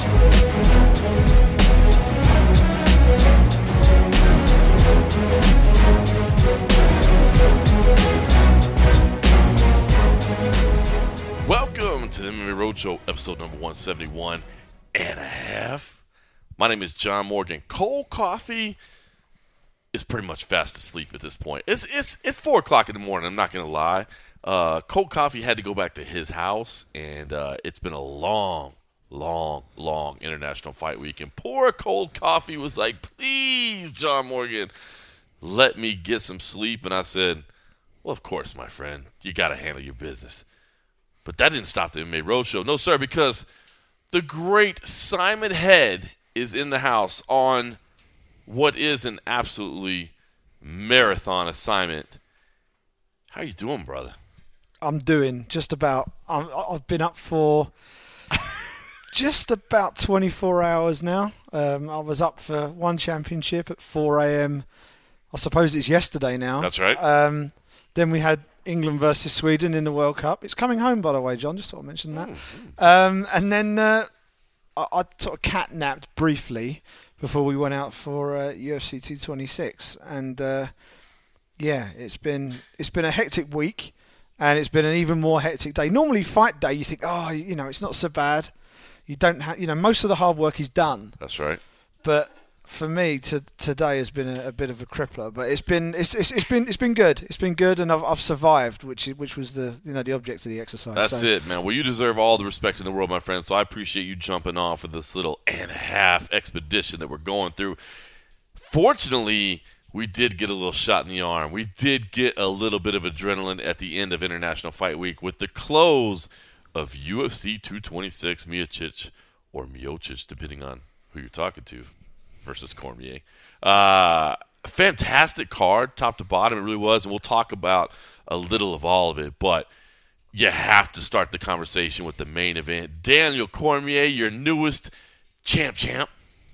Welcome to the MMA Roadshow, episode number 171 and a half. My name is John Morgan. Cold coffee is pretty much fast asleep at this point. It's 4 o'clock in the morning, I'm not going to lie. Cold coffee had to go back to his house, and it's been a long international fight week. And poor cold coffee was like, please, John Morgan, let me get some sleep. And I said, well, of course, my friend, you got to handle your business. But that didn't stop the MMA Roadshow. No, sir, because the great Simon Head is in the house on what is an absolutely marathon assignment. How you doing, brother? I'm doing just about. I've been up for just about 24 hours now. I was up for one championship at 4 a.m. I suppose it's yesterday now. That's right. Then we had England versus Sweden in the World Cup. It's coming home, by the way, John. Just sort of mentioned that. And then I sort of catnapped briefly before we went out for UFC 226. And yeah, it's been a hectic week, and it's been an even more hectic day. Normally, fight day, you think, oh, you know, it's not so bad. You don't have, you know, most of the hard work is done. That's right. But for me, today has been a bit of a crippler, but it's been good. It's been good, and I've survived, which was the object of the exercise. That's it, man. Well, you deserve all the respect in the world, my friend. So I appreciate you jumping off for this little and a half expedition that we're going through. Fortunately, we did get a little shot in the arm. We did get a little bit of adrenaline at the end of International Fight Week with the close of UFC 226, Miocic, or Miocic, depending on who you're talking to, versus Cormier. Fantastic card, top to bottom, it really was, and we'll talk about a little of all of it, but you have to start the conversation with the main event. Daniel Cormier, your newest champ,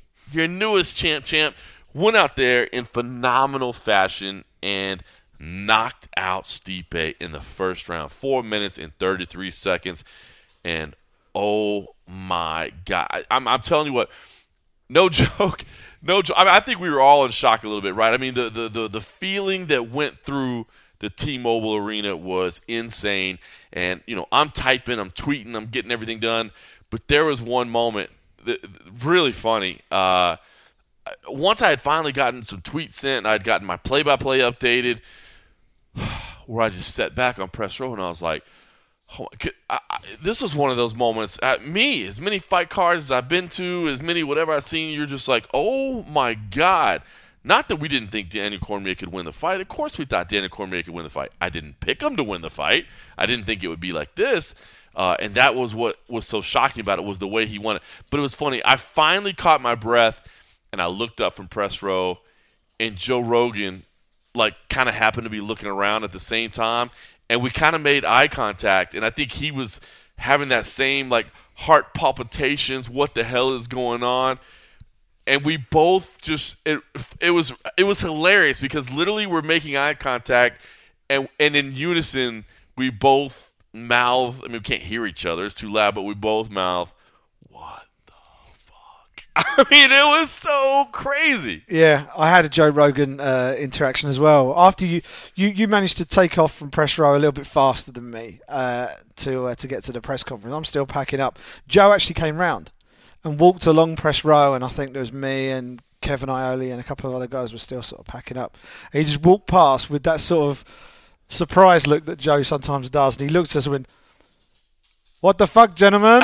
went out there in phenomenal fashion and knocked out Stipe in the first round, 4 minutes and 33 seconds, and oh my God, I'm telling you what, no joke. I mean, I think we were all in shock a little bit, right? I mean, the feeling that went through the T-Mobile Arena was insane. And, you know, I'm typing, I'm tweeting, I'm getting everything done. But there was one moment, really funny. Once I had finally gotten some tweets sent, I had gotten my play-by-play updated, where I just sat back on press row and I was like, this is one of those moments. As many fight cards as I've been to, as many whatever I've seen, you're just like, oh my God. Not that we didn't think Daniel Cormier could win the fight. Of course we thought Daniel Cormier could win the fight. I didn't pick him to win the fight. I didn't think it would be like this. And that was what was so shocking about it, was the way he won it. But it was funny. I finally caught my breath, and I looked up from press row, and Joe Rogan, like, kind of happened to be looking around at the same time. And we kind of made eye contact, and I think he was having that same, like, heart palpitations, what the hell is going on? And we both just it was hilarious, because literally we're making eye contact, and in unison we both mouth, I mean, we can't hear each other, it's too loud, but we both mouth, what the fuck? I mean, it was so crazy. Yeah, I had a Joe Rogan interaction as well. After you managed to take off from press row a little bit faster than me to get to the press conference. I'm still packing up. Joe actually came round and walked along press row, and I think there was me and Kevin Ioli and a couple of other guys were still sort of packing up. And he just walked past with that sort of surprised look that Joe sometimes does, and he looked at us and went, "What the fuck, gentlemen?"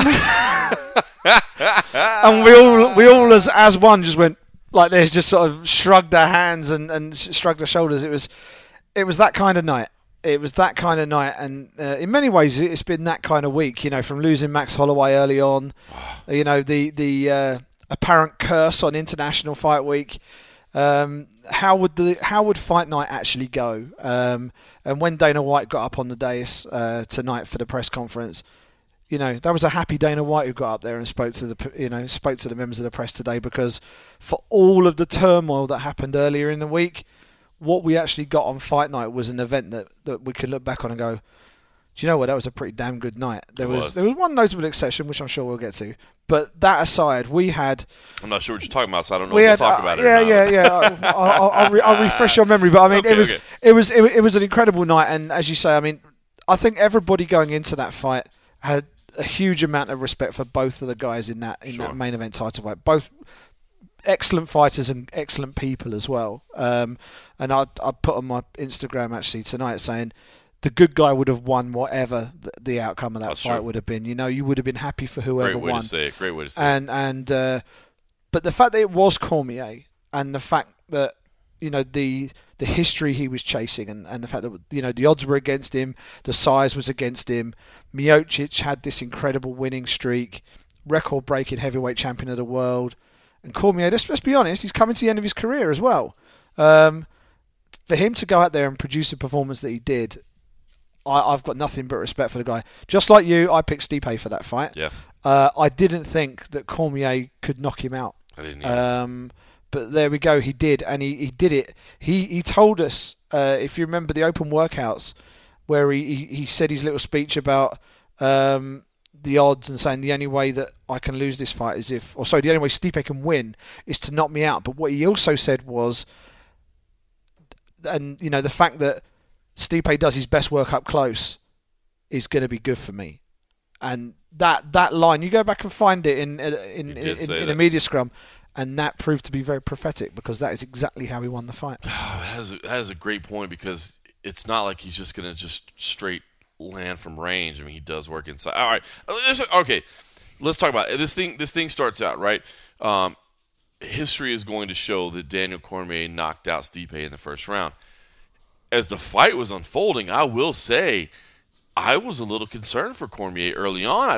And we all as one just went like this, just sort of shrugged our hands and shrugged our shoulders. It was that kind of night. It was that kind of night, and in many ways, it's been that kind of week. You know, from losing Max Holloway early on, you know, the apparent curse on International Fight Week. How would Fight Night actually go? And when Dana White got up on the dais tonight for the press conference, you know, that was a happy Dana White who got up there and spoke to the members of the press today, because for all of the turmoil that happened earlier in the week, what we actually got on Fight Night was an event that we could look back on and go, do you know what, that was a pretty damn good night. There was one notable exception, which I'm sure we'll get to, But that aside, we had. I'm not sure what you're talking about, so I don't know We if had, we'll talk about it. Yeah. I'll refresh your memory, but I mean, Okay. it was an incredible night, and as you say, I mean, I think everybody going into that fight had a huge amount of respect for both of the guys in that main event title fight. Both excellent fighters and excellent people as well. And I put on my Instagram actually tonight saying the good guy would have won whatever the outcome of that fight would have been. You know, you would have been happy for whoever won. Great way to say it. But the fact that it was Cormier and the fact that, you know, the history he was chasing and the fact that, you know, the odds were against him, the size was against him. Miocic had this incredible winning streak, record-breaking heavyweight champion of the world. And Cormier, let's be honest, he's coming to the end of his career as well. For him to go out there and produce a performance that he did, I've got nothing but respect for the guy. Just like you, I picked Stipe for that fight. Yeah. I didn't think that Cormier could knock him out. I didn't either. But there we go, he did, and he did it. He told us, if you remember the open workouts, where he said his little speech about the odds and saying the only way that I can lose this fight is the only way Stipe can win is to knock me out. But what he also said was, and you know, the fact that Stipe does his best work up close is going to be good for me. And that line, you go back and find it in a media scrum, and that proved to be very prophetic because that is exactly how he won the fight. That is a great point because it's not like he's just going to just straight land from range. I mean, he does work inside. All right, okay. Let's talk about it. This thing starts out right. History is going to show that Daniel Cormier knocked out Stipe in the first round. As the fight was unfolding, I will say I was a little concerned for Cormier early on.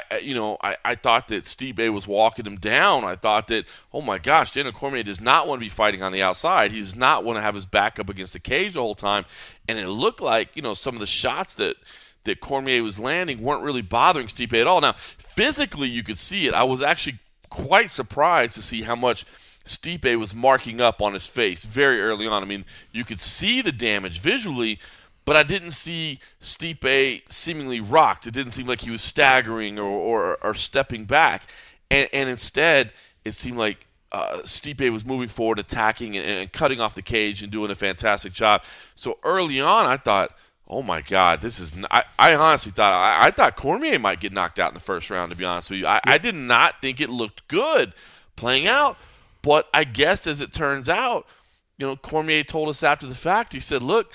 I thought that Stipe was walking him down. I thought that, oh my gosh, Daniel Cormier does not want to be fighting on the outside. He does not want to have his back up against the cage the whole time. And it looked like, you know, some of the shots that Cormier was landing weren't really bothering Stipe at all. Now, physically, you could see it. I was actually quite surprised to see how much Stipe was marking up on his face very early on. I mean, you could see the damage visually, but I didn't see Stipe seemingly rocked. It didn't seem like he was staggering or stepping back. And instead, it seemed like Stipe was moving forward, attacking and cutting off the cage and doing a fantastic job. So early on, I thought, oh my God, this is. I honestly thought I thought Cormier might get knocked out in the first round. To be honest with you, I did not think it looked good playing out. But I guess as it turns out, you know, Cormier told us after the fact. He said, "Look,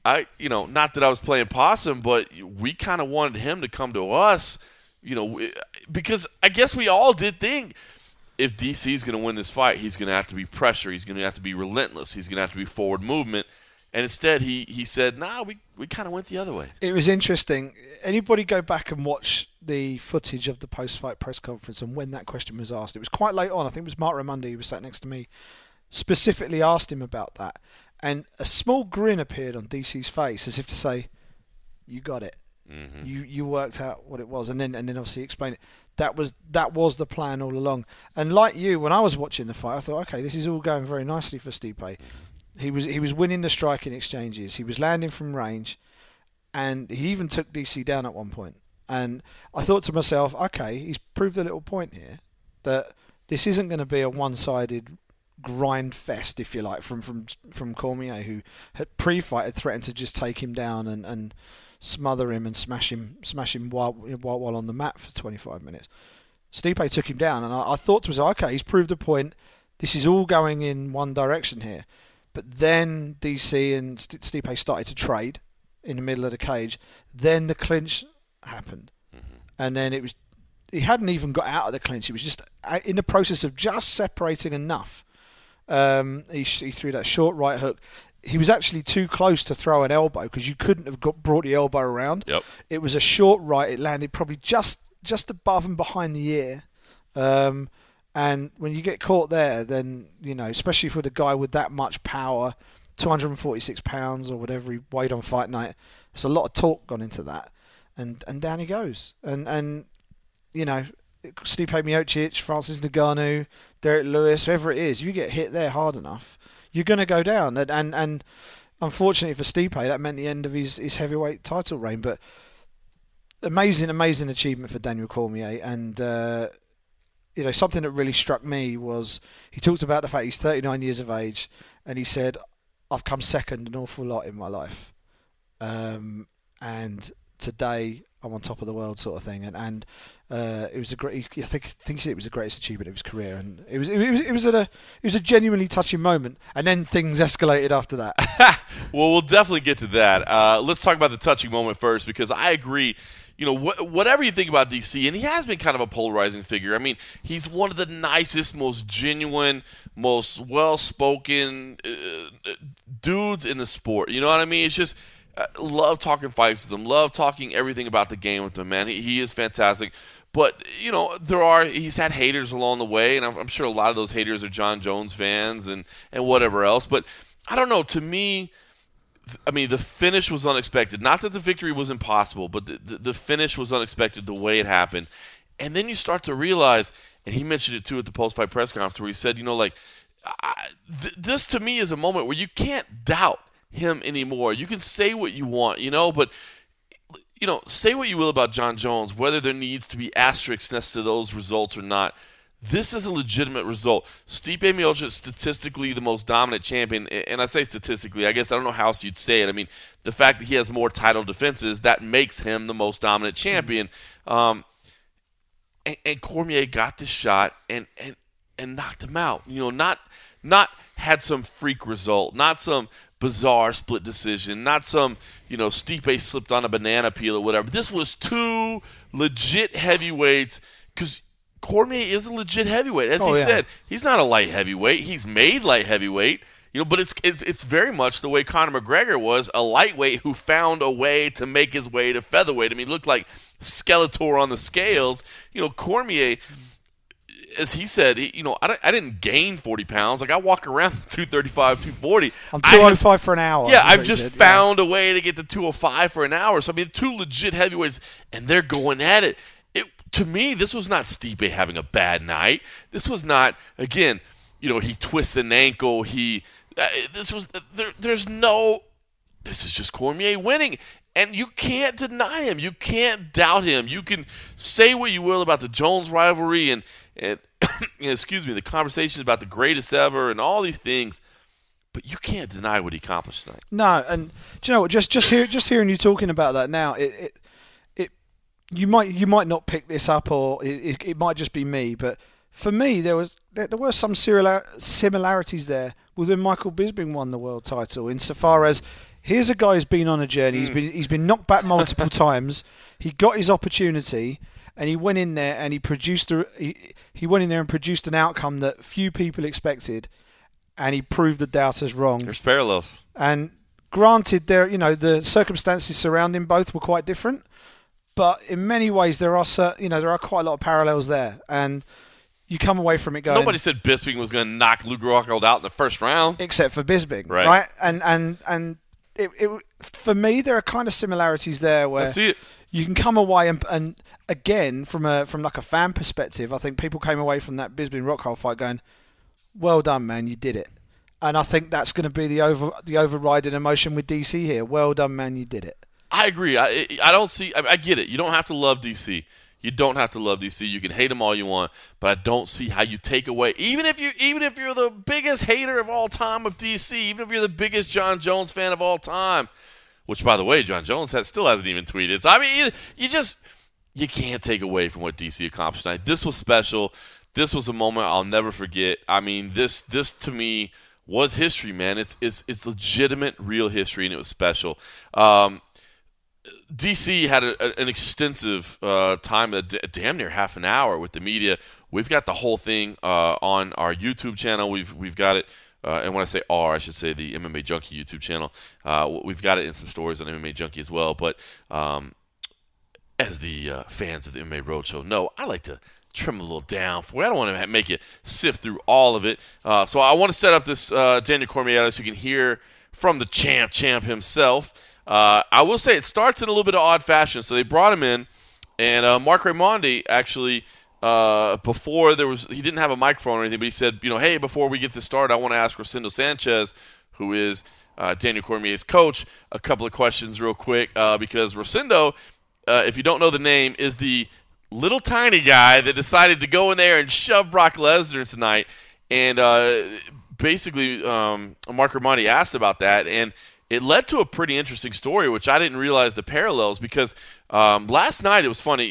not that I was playing possum, but we kind of wanted him to come to us, you know, because I guess we all did think if DC is going to win this fight, he's going to have to be pressure. He's going to have to be relentless. He's going to have to be forward movement." And instead, he said, "Nah, we kind of went the other way." It was interesting. Anybody go back and watch the footage of the post-fight press conference and when that question was asked? It was quite late on. I think it was Mark Raimondi, who was sat next to me, specifically asked him about that. And a small grin appeared on DC's face as if to say, "You got it. Mm-hmm. You worked out what it was." And then obviously explain it. That was the plan all along. And like you, when I was watching the fight, I thought, okay, this is all going very nicely for Stipe. Mm-hmm. He was winning the striking exchanges. He was landing from range, and he even took DC down at one point. And I thought to myself, okay, he's proved a little point here that this isn't going to be a one-sided grind fest, if you like, from Cormier, who had pre-fight had threatened to just take him down and smother him and smash him while on the mat for 25 minutes. Stipe took him down, and I thought to myself, okay, he's proved a point. This is all going in one direction here. But then DC and Stipe started to trade in the middle of the cage. Then the clinch happened. Mm-hmm. And then he hadn't even got out of the clinch. It was just in the process of just separating enough. He threw that short right hook. He was actually too close to throw an elbow because you couldn't have brought the elbow around. Yep. It was a short right. It landed probably just above and behind the ear. And when you get caught there, then, you know, especially for the guy with that much power, 246 pounds or whatever he weighed on fight night, there's a lot of talk gone into that. And down he goes. And you know, Stipe Miocic, Francis Ngannou, Derek Lewis, whoever it is, you get hit there hard enough, you're going to go down. And unfortunately for Stipe, that meant the end of his heavyweight title reign. But amazing achievement for Daniel Cormier. And something that really struck me was he talked about the fact he's 39 years of age, and he said, "I've come second an awful lot in my life, and today I'm on top of the world," sort of thing. And it was a great. I think he said it was the greatest achievement of his career, and it was a genuinely touching moment. And then things escalated after that. Well, we'll definitely get to that. Let's talk about the touching moment first, because I agree. Whatever you think about DC, and he has been kind of a polarizing figure. I mean, he's one of the nicest, most genuine, most well-spoken dudes in the sport. You know what I mean? It's just love talking fights with him, love talking everything about the game with him, man. He is fantastic. But, he's had haters along the way, and I'm sure a lot of those haters are Jon Jones fans and whatever else. But I don't know. To me, the finish was unexpected. Not that the victory was impossible, but the finish was unexpected the way it happened. And then you start to realize, and he mentioned it too at the post-fight press conference, where he said, this to me is a moment where you can't doubt him anymore. You can say what you want, but say what you will about Jon Jones, whether there needs to be asterisks next to those results or not. This is a legitimate result. Stipe Miocic, statistically the most dominant champion, and I say statistically, I guess I don't know how else you'd say it. I mean, the fact that he has more title defenses, that makes him the most dominant champion. And Cormier got this shot and knocked him out. Not had some freak result, not some bizarre split decision, not some, Stipe slipped on a banana peel or whatever. This was two legit heavyweights, because Cormier is a legit heavyweight. As he said, he's not a light heavyweight. He's made light heavyweight, but it's very much the way Conor McGregor was, a lightweight who found a way to make his way to featherweight. I mean, he looked like Skeletor on the scales. Cormier, as he said, I didn't gain 40 pounds. Like, I walk around 235, 240. I'm 205 for an hour. Yeah, I've just found a way to get to 205 for an hour. So, two legit heavyweights, and they're going at it. To me, this was not Stipe having a bad night. This was not, again, he twists an ankle. This is just Cormier winning. And you can't deny him. You can't doubt him. You can say what you will about the Jones rivalry and the conversations about the greatest ever and all these things, but you can't deny what he accomplished tonight. No, and do you know what? Just hearing you talking about that now, you might not pick this up, or it might just be me, but for me there were some similarities there with when Michael Bisping won the world title, insofar as here's a guy who's been on a journey. He's been knocked back multiple times. He got his opportunity, and he went in there and he produced an outcome that few people expected, and he proved the doubters wrong. There's parallels. And granted, the circumstances surrounding both were quite different, but in many ways there are quite a lot of parallels there, and you come away from it going. Nobody said Bisping was going to knock Luke Rockhold out in the first round, except for Bisping, right? And it for me there are kind of similarities there where I see it. You can come away and again from like a fan perspective, I think people came away from that Bisping Rockhold fight going, "Well done, man, you did it." And I think that's going to be the overriding emotion with DC here. Well done, man, you did it. I agree. I don't see. I get it. You don't have to love DC. You don't have to love DC. You can hate them all you want, but I don't see how you take away. Even if you're the biggest hater of all time of DC, even if you're the biggest Jon Jones fan of all time, which by the way, Jon Jones still hasn't even tweeted. So you can't take away from what DC accomplished tonight. This was special. This was a moment I'll never forget. This to me was history, man. It's legitimate, real history, and it was special. DC had an extensive time, damn near half an hour with the media. We've got the whole thing on our YouTube channel. We've got it, and when I say our, I should say the MMA Junkie YouTube channel. We've got it in some stories on MMA Junkie as well. But as the fans of the MMA Roadshow know, I like to trim a little down for you. I don't want to make you sift through all of it. So I want to set up this Daniel Cormier so you can hear from the champ himself. I will say it starts in a little bit of odd fashion. So they brought him in, and Marc Raimondi actually, before he didn't have a microphone or anything, but he said, hey, before we get this started, I want to ask Rosendo Sanchez, who is Daniel Cormier's coach, a couple of questions real quick, because Rosendo, if you don't know the name, is the little tiny guy that decided to go in there and shove Brock Lesnar tonight. And basically, Mark Hermani asked about that, and it led to a pretty interesting story, which I didn't realize the parallels, because last night it was funny.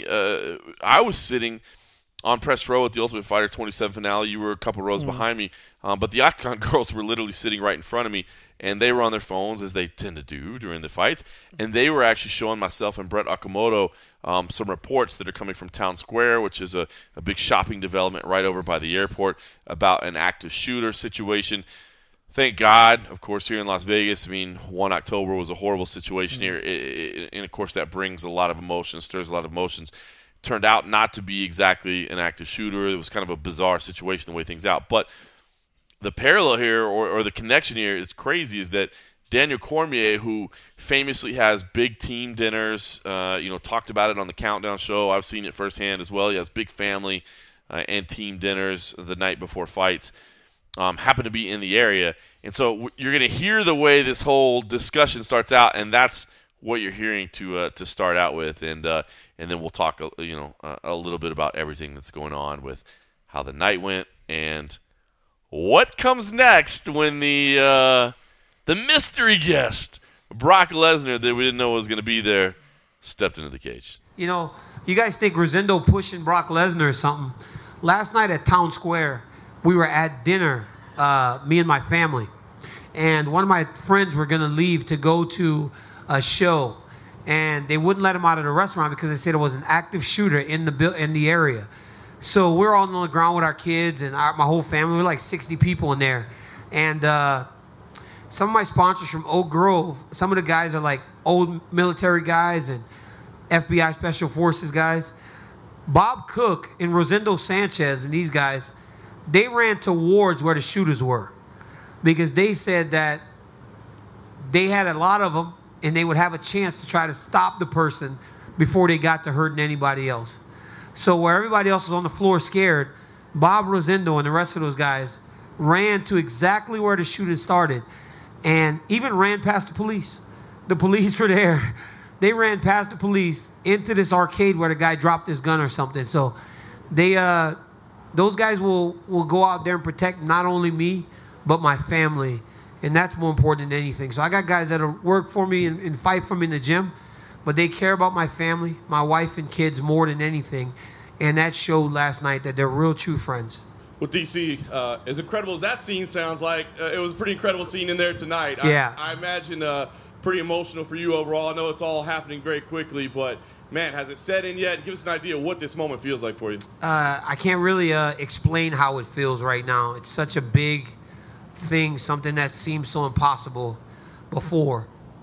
I was sitting on press row at the Ultimate Fighter 27 finale. You were a couple rows behind me, but the Octagon girls were literally sitting right in front of me, and they were on their phones, as they tend to do during the fights, and they were actually showing myself and Brett Okamoto some reports that are coming from Town Square, which is a big shopping development right over by the airport, about an active shooter situation. Thank God, of course, here in Las Vegas, 1 October was a horrible situation here, and of course that brings a lot of emotions, stirs a lot of emotions. Turned out not to be exactly an active shooter. It was kind of a bizarre situation the way things out. But the parallel here, or the connection here, is crazy, is that Daniel Cormier, who famously has big team dinners, talked about it on the Countdown show. I've seen it firsthand as well. He has big family and team dinners the night before fights. Happen to be in the area. And so you're going to hear the way this whole discussion starts out, and that's what you're hearing to start out with. And then we'll talk a little bit about everything that's going on with how the night went and what comes next when the mystery guest, Brock Lesnar, that we didn't know was going to be there, stepped into the cage. You guys think Rosendo pushing Brock Lesnar or something. Last night at Town Square, we were at dinner, me and my family. And one of my friends were going to leave to go to a show. And they wouldn't let him out of the restaurant because they said it was an active shooter in the area. So we're all on the ground with our kids and my whole family. We're like 60 people in there. And some of my sponsors from Oak Grove, some of the guys are like old military guys and FBI Special Forces guys. Bob Cook and Rosendo Sanchez and these guys, they ran towards where the shooters were because they said that they had a lot of them and they would have a chance to try to stop the person before they got to hurting anybody else. So where everybody else was on the floor scared, Bob Rosendo and the rest of those guys ran to exactly where the shooting started and even ran past the police. The police were there. They ran past the police into this arcade where the guy dropped his gun or something. So they, those guys will go out there and protect not only me, but my family. And that's more important than anything. So I got guys that work for me and fight for me in the gym, but they care about my family, my wife and kids more than anything. And that showed last night that they're real true friends. Well, DC, as incredible as that scene sounds like, it was a pretty incredible scene in there tonight. Yeah. I imagine pretty emotional for you overall. I know it's all happening very quickly, but, man, has it set in yet? Give us an idea of what this moment feels like for you. I can't really explain how it feels right now. It's such a big thing, something that seemed so impossible before.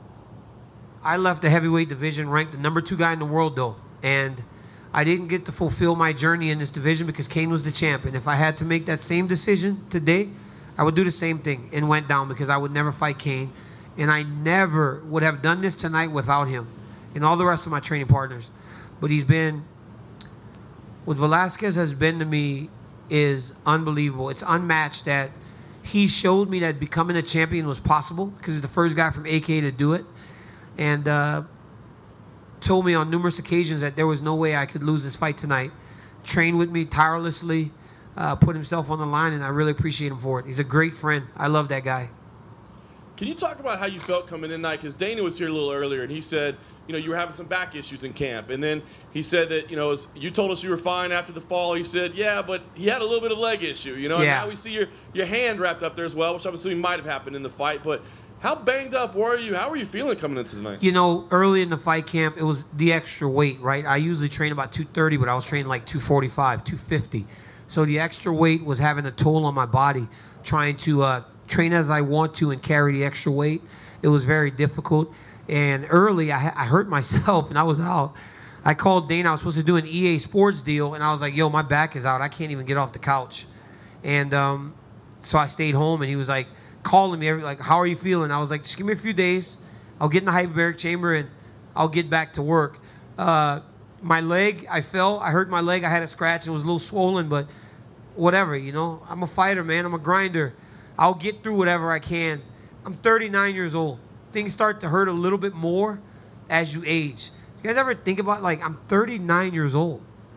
I left the heavyweight division ranked the number 2 guy in the world, though, and I didn't get to fulfill my journey in this division because Kane was the champ. And if I had to make that same decision today, I would do the same thing and went down because I would never fight Kane. And I never would have done this tonight without him and all the rest of my training partners. But he's been, what Velasquez has been to me is unbelievable. It's unmatched that he showed me that becoming a champion was possible because he's the first guy from AK to do it. And told me on numerous occasions that there was no way I could lose this fight tonight. Trained with me tirelessly, put himself on the line, and I really appreciate him for it. He's a great friend. I love that guy. Can you talk about how you felt coming in tonight? Because Dana was here a little earlier, and he said, you were having some back issues in camp. And then he said that, as you told us you were fine after the fall. He said, yeah, but he had a little bit of leg issue, And now we see your hand wrapped up there as well, which I'm assuming might have happened in the fight. But how banged up were you? How were you feeling coming into tonight? Early in the fight camp, it was the extra weight, right? I usually train about 230, but I was training like 245, 250. So the extra weight was having a toll on my body, trying to train as I want to and carry the extra weight. It was very difficult. And early, I hurt myself, and I was out. I called Dana. I was supposed to do an EA Sports deal, and I was like, yo, my back is out. I can't even get off the couch. And so I stayed home, and he was like calling me, how are you feeling? I was like, just give me a few days. I'll get in the hyperbaric chamber, and I'll get back to work. My leg, I fell. I hurt my leg. I had a scratch. It was a little swollen, but whatever, I'm a fighter, man. I'm a grinder. I'll get through whatever I can. I'm 39 years old. Things start to hurt a little bit more as you age. You guys ever think about, I'm 39 years old.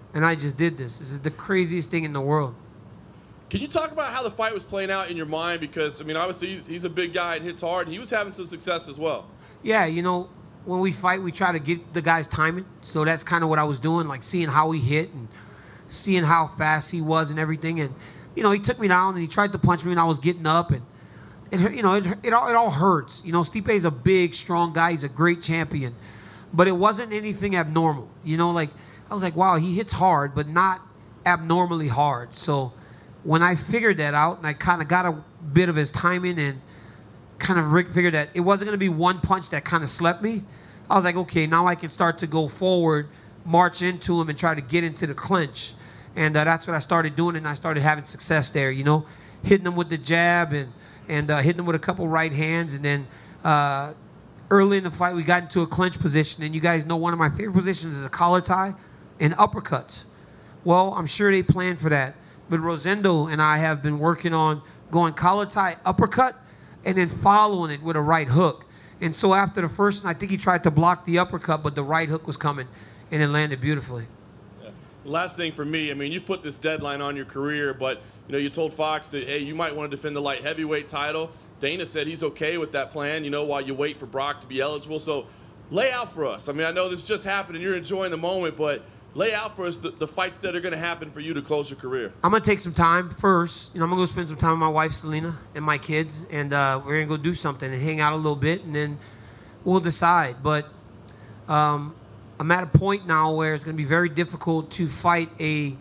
and I just did this. This is the craziest thing in the world. Can you talk about how the fight was playing out in your mind? Because, I mean, obviously he's a big guy and hits hard. He was having some success as well. Yeah, you know, when we fight, we try to get the guy's timing. So that's kind of what I was doing, like seeing how he hit and seeing how fast he was and everything. And, you know, he took me down and he tried to punch me and I was getting up. And, it all hurts. You know, Stipe's a big, strong guy. He's a great champion. But it wasn't anything abnormal. You know, like, I was like, wow, he hits hard, but not abnormally hard. So when I figured that out and I kind of got a bit of his timing and kind of figured that it wasn't going to be one punch that kind of slept me, I was like, okay, now I can start to go forward, march into him, and try to get into the clinch. And that's what I started doing, and I started having success there, you know, hitting him with the jab and hitting him with a couple right hands. And then early in the fight, we got into a clinch position. And you guys know one of my favorite positions is a collar tie and uppercuts. Well, I'm sure they planned for that. But Rosendo and I have been working on going collar tie, uppercut, and then following it with a right hook. And so after the first one, I think he tried to block the uppercut, but the right hook was coming, and it landed beautifully. Yeah. Last thing for me, I mean, you've put this deadline on your career, but, you know, you told Fox that, hey, you might want to defend the light heavyweight title. Dana said he's okay with that plan, you know, while you wait for Brock to be eligible. So lay out for us. I mean, I know this just happened and you're enjoying the moment, but lay out for us the fights that are going to happen for you to close your career. I'm going to take some time first. You know, I'm going to go spend some time with my wife, Selena, and my kids, and we're going to go do something and hang out a little bit, and then we'll decide. But I'm at a point now where it's going to be very difficult to fight a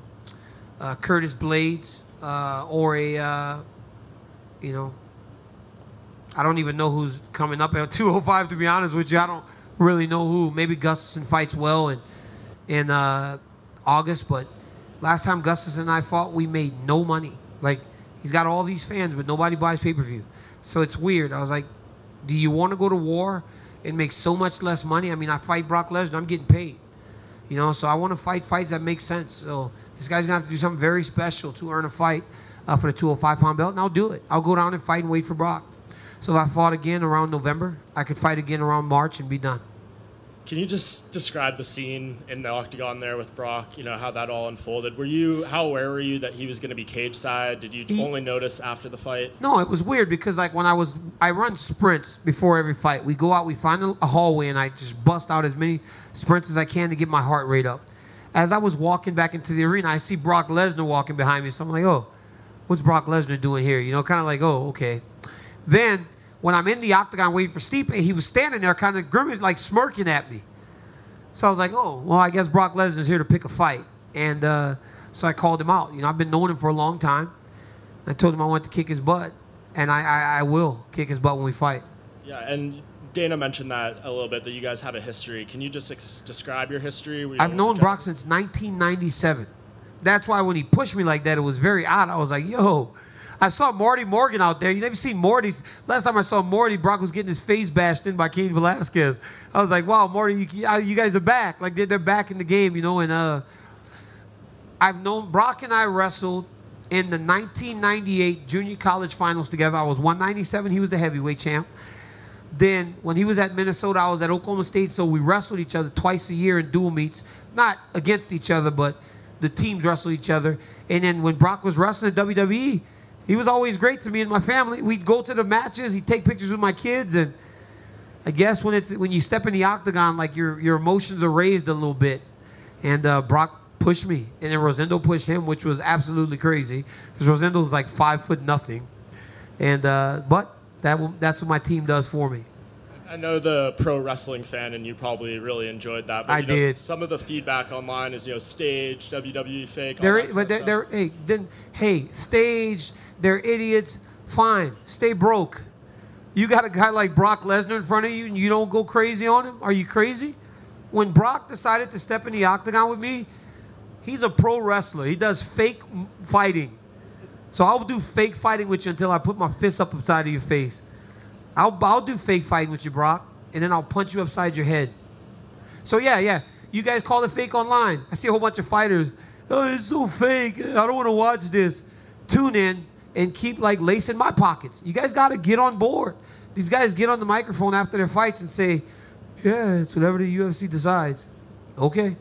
Curtis Blades or a, you know, I don't even know who's coming up at 205, to be honest with you. I don't really know who. Maybe Gustafsson fights well in August, but last time Gustafsson and I fought, we made no money. Like, he's got all these fans, but nobody buys pay-per-view. So it's weird. I was like, do you want to go to war and make so much less money? I mean, I fight Brock Lesnar, I'm getting paid. You know, so I want to fight fights that make sense. So this guy's going to have to do something very special to earn a fight for the 205-pound belt, and I'll do it. I'll go down and fight and wait for Brock. So if I fought again around November, I could fight again around March and be done. Can you just describe the scene in the octagon there with Brock, you know, how that all unfolded? How aware were you that he was going to be cage side? Did you only notice after the fight? No, it was weird because, like, when I run sprints before every fight. We go out, we find a hallway, and I just bust out as many sprints as I can to get my heart rate up. As I was walking back into the arena, I see Brock Lesnar walking behind me, so I'm like, oh, what's Brock Lesnar doing here? You know, kind of like, oh, okay. Then, when I'm in the octagon waiting for Stipe, he was standing there kind of grimacing, like smirking at me. So I was like, oh, well, I guess Brock Lesnar's here to pick a fight. And so I called him out. You know, I've been knowing him for a long time. I told him I wanted to kick his butt, and I will kick his butt when we fight. Yeah, and Dana mentioned that a little bit, that you guys have a history. Can you just describe your history? I've known Brock since 1997. That's why when he pushed me like that, it was very odd. I was like, yo. I saw Marty Morgan out there. You never seen Morty. Last time I saw Morty, Brock was getting his face bashed in by Cain Velasquez. I was like, wow, Morty, you guys are back. Like, they're back in the game, you know. And I've known Brock and I wrestled in the 1998 junior college finals together. I was 197. He was the heavyweight champ. Then when he was at Minnesota, I was at Oklahoma State. So we wrestled each other twice a year in dual meets. Not against each other, but the teams wrestled each other. And then when Brock was wrestling at WWE, he was always great to me and my family. We'd go to the matches. He'd take pictures with my kids. And I guess when you step in the octagon, like your emotions are raised a little bit. And Brock pushed me. And then Rosendo pushed him, which was absolutely crazy. Because Rosendo was like 5'0". And but that's what my team does for me. I know the pro wrestling fan, and you probably really enjoyed that. But I did. Some of the feedback online is, stage, WWE fake. Stage, they're idiots. Fine, stay broke. You got a guy like Brock Lesnar in front of you, and you don't go crazy on him? Are you crazy? When Brock decided to step in the octagon with me, he's a pro wrestler. He does fake fighting. So I'll do fake fighting with you until I put my fist up upside of your face. I'll do fake fighting with you, Brock, and then I'll punch you upside your head. So, yeah. You guys call it fake online. I see a whole bunch of fighters. Oh, it's so fake. I don't want to watch this. Tune in and keep, like, lacing my pockets. You guys got to get on board. These guys get on the microphone after their fights and say, yeah, it's whatever the UFC decides. Okay.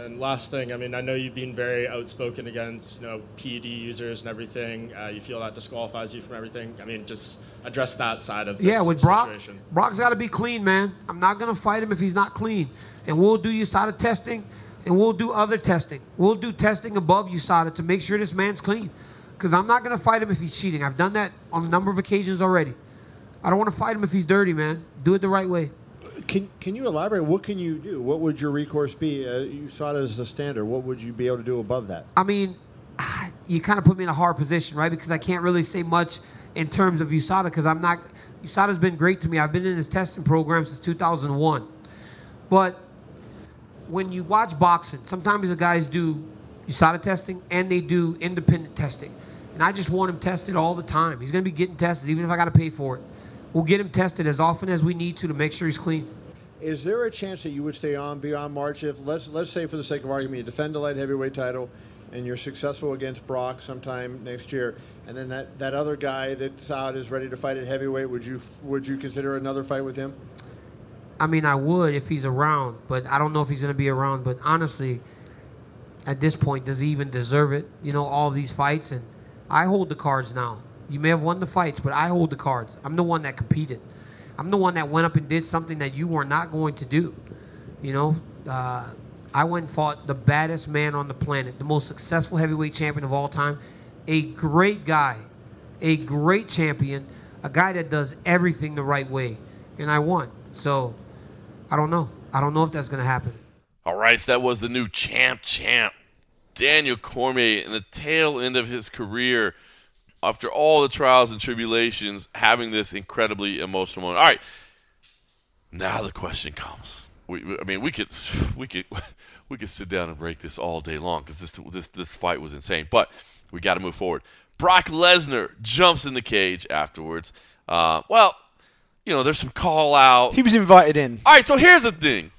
And last thing, I mean, I know you've been very outspoken against, PED users and everything. You feel that disqualifies you from everything. I mean, just address that side of this with Brock, situation. Brock's got to be clean, man. I'm not going to fight him if he's not clean. And we'll do USADA testing, and we'll do other testing. We'll do testing above USADA to make sure this man's clean. Because I'm not going to fight him if he's cheating. I've done that on a number of occasions already. I don't want to fight him if he's dirty, man. Do it the right way. Can you elaborate? What can you do? What would your recourse be? USADA is the standard. What would you be able to do above that? I mean, you kind of put me in a hard position, right? Because I can't really say much in terms of USADA because USADA's been great to me. I've been in this testing program since 2001. But when you watch boxing, sometimes the guys do USADA testing and they do independent testing. And I just want him tested all the time. He's going to be getting tested even if I got to pay for it. We'll get him tested as often as we need to make sure he's clean. Is there a chance that you would stay on beyond March if, let's say for the sake of argument, you defend the light heavyweight title and you're successful against Brock sometime next year, and then that other guy that's out is ready to fight at heavyweight, would you consider another fight with him? I mean, I would if he's around, but I don't know if he's going to be around. But honestly, at this point, does he even deserve it? All these fights, and I hold the cards now. You may have won the fights, but I hold the cards. I'm the one that competed. I'm the one that went up and did something that you were not going to do. I went and fought the baddest man on the planet, the most successful heavyweight champion of all time, a great guy, a great champion, a guy that does everything the right way, and I won. So I don't know. I don't know if that's going to happen. All right, so that was the new champ, Daniel Cormier, in the tail end of his career. After all the trials and tribulations, having this incredibly emotional moment. All right, now the question comes. We could sit down and break this all day long because this fight was insane. But we got to move forward. Brock Lesnar jumps in the cage afterwards. There's some call out. He was invited in. All right, so here's the thing.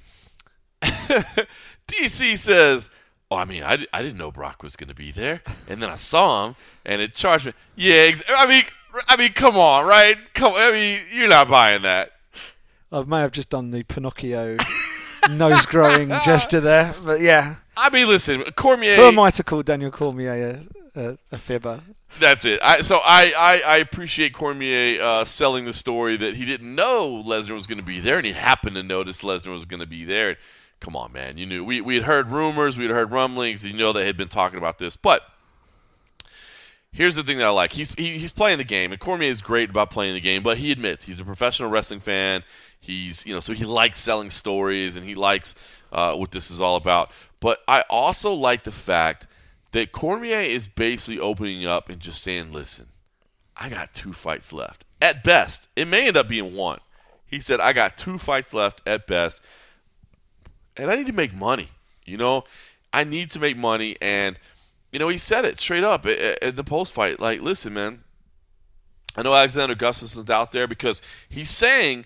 DC says, I didn't know Brock was going to be there, and then I saw him, and it charged me. Yeah, come on, right? You're not buying that. I may have just done the Pinocchio nose-growing gesture there, but yeah. Listen, Cormier. Who am I to call Daniel Cormier a fibber? That's it. I appreciate Cormier selling the story that he didn't know Lesnar was going to be there, and he happened to notice Lesnar was going to be there. Come on, man. You knew. We had heard rumors. We had heard rumblings. They had been talking about this. But here's the thing that I like. He's playing the game, and Cormier is great about playing the game, but he admits he's a professional wrestling fan. So he likes selling stories, and he likes what this is all about. But I also like the fact that Cormier is basically opening up and just saying, listen, I got 2 fights left. At best, it may end up being 1. He said, I got 2 fights left at best. And I need to make money, I need to make money. And, he said it straight up at the post-fight. Like, listen, man, I know Alexander Gustafsson's out there because he's saying,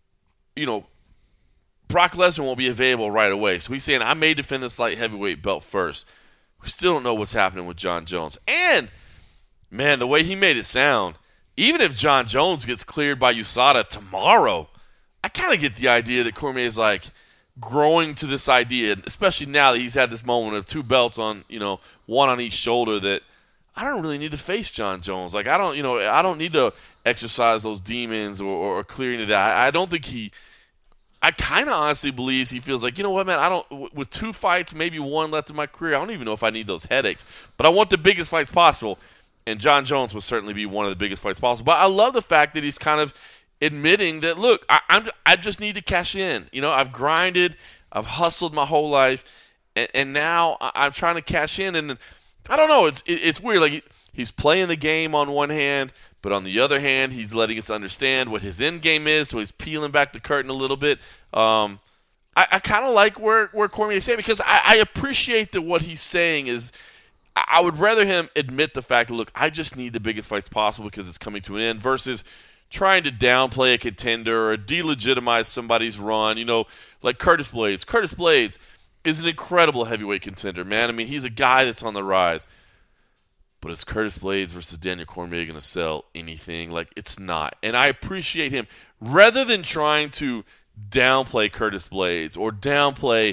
Brock Lesnar won't be available right away. So he's saying, I may defend this light heavyweight belt first. We still don't know what's happening with Jon Jones. And, man, the way he made it sound, even if Jon Jones gets cleared by USADA tomorrow, I kind of get the idea that Cormier's like, growing to this idea, especially now that he's had this moment of 2 belts on, one on each shoulder, that I don't really need to face Jon Jones. Like, I don't need to exercise those demons or clear into that. I don't think I kind of honestly believes he feels like, what, man, with 2 fights, maybe 1 left in my career, I don't even know if I need those headaches. But I want the biggest fights possible, and Jon Jones would certainly be one of the biggest fights possible. But I love the fact that he's kind of admitting that, look, I just need to cash in. I've grinded, I've hustled my whole life, and now I'm trying to cash in. And I don't know, it's weird. Like, he's playing the game on one hand, but on the other hand, he's letting us understand what his end game is, so he's peeling back the curtain a little bit. I kind of like where Cormier is saying, because I appreciate that what he's saying is, I would rather him admit the fact that, look, I just need the biggest fights possible because it's coming to an end, versus trying to downplay a contender or delegitimize somebody's run, like Curtis Blaydes. Curtis Blaydes is an incredible heavyweight contender, man. He's a guy that's on the rise. But is Curtis Blaydes versus Daniel Cormier going to sell anything? Like, it's not. And I appreciate him. Rather than trying to downplay Curtis Blaydes or downplay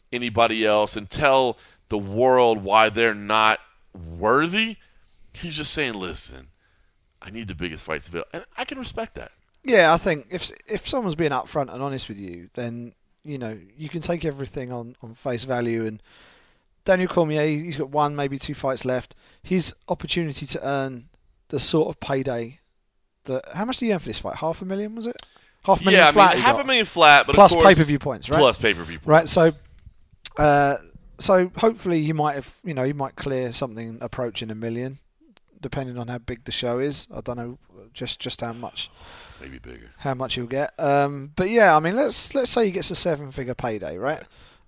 anybody else and tell the world why they're not worthy. He's just saying, listen, I need the biggest fights available. And I can respect that. Yeah, I think if someone's being upfront and honest with you, then, you can take everything on face value. And Daniel Cormier, he's got 1, maybe 2 fights left. His opportunity to earn the sort of payday how much did he earn for this fight? $500,000, was it? $500,000 Yeah, flat. $500,000 flat, but plus of course, pay-per-view points, right? Plus pay-per-view Right, points. so hopefully he might have, he might clear something approaching $1 million, depending on how big the show is. I don't know just how much. Maybe bigger. How much he'll get. But yeah, I mean, let's say he gets a 7-figure payday, right?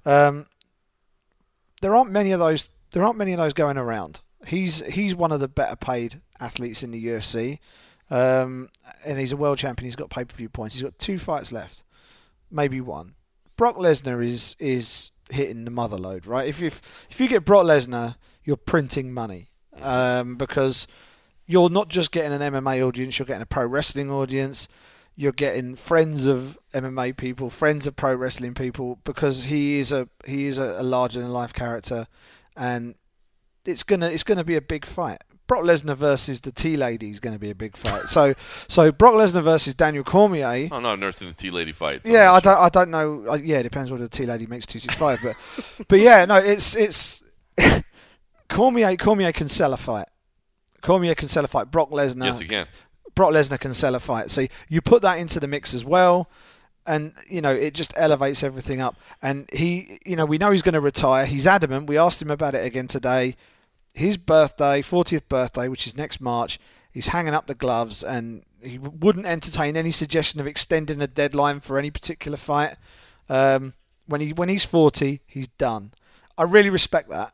There aren't many of those. There aren't many of those going around. He's one of the better paid athletes in the UFC. And he's a world champion. He's got pay-per-view points. He's got 2 fights left, maybe 1. Brock Lesnar is hitting the mother load, right? If you get Brock Lesnar, you're printing money, because you're not just getting an MMA audience. You're getting a pro wrestling audience. You're getting friends of MMA people, friends of pro wrestling people, because he is a larger than life character, and it's gonna be a big fight. Brock Lesnar versus the Tea Lady is going to be a big fight. So Brock Lesnar versus Daniel Cormier. Oh no, I've never seen the Tea Lady fight. So yeah, I don't know. Yeah, it depends whether the Tea Lady makes 265, but yeah, no, it's Cormier can sell a fight. Cormier can sell a fight. Brock Lesnar. Yes, he can. Brock Lesnar can sell a fight. So you put that into the mix as well, and it just elevates everything up. And we know he's going to retire. He's adamant. We asked him about it again today. His birthday, 40th birthday, which is next March, he's hanging up the gloves, and he wouldn't entertain any suggestion of extending a deadline for any particular fight. When he's 40, he's done. I really respect that,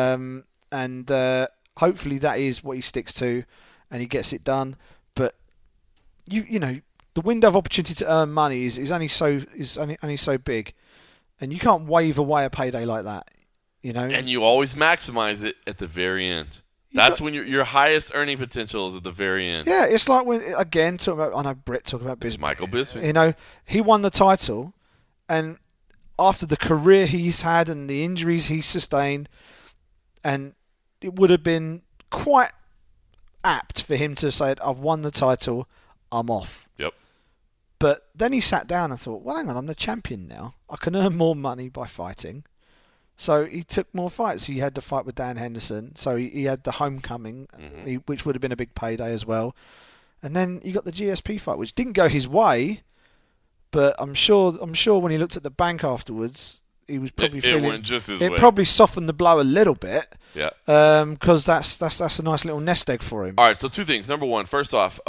and hopefully that is what he sticks to, and he gets it done. But the window of opportunity to earn money is only so big, and you can't wave away a payday like that. And you always maximize it at the very end. That's when your highest earning potential is at the very end. Yeah, it's like when, again, I know Britt talking about Bisping. It's Michael Bisping. He won the title, and after the career he's had and the injuries he's sustained, and it would have been quite apt for him to say, I've won the title, I'm off. Yep. But then he sat down and thought, well, hang on, I'm the champion now. I can earn more money by fighting. So he took more fights. He had the fight with Dan Henderson. So he had the homecoming, which would have been a big payday as well. And then he got the GSP fight, which didn't go his way. But I'm sure when he looked at the bank afterwards, he was probably feeling it went just his way. It probably softened the blow a little bit. Yeah. Because that's a nice little nest egg for him. All right. So 2 things. Number 1, first off,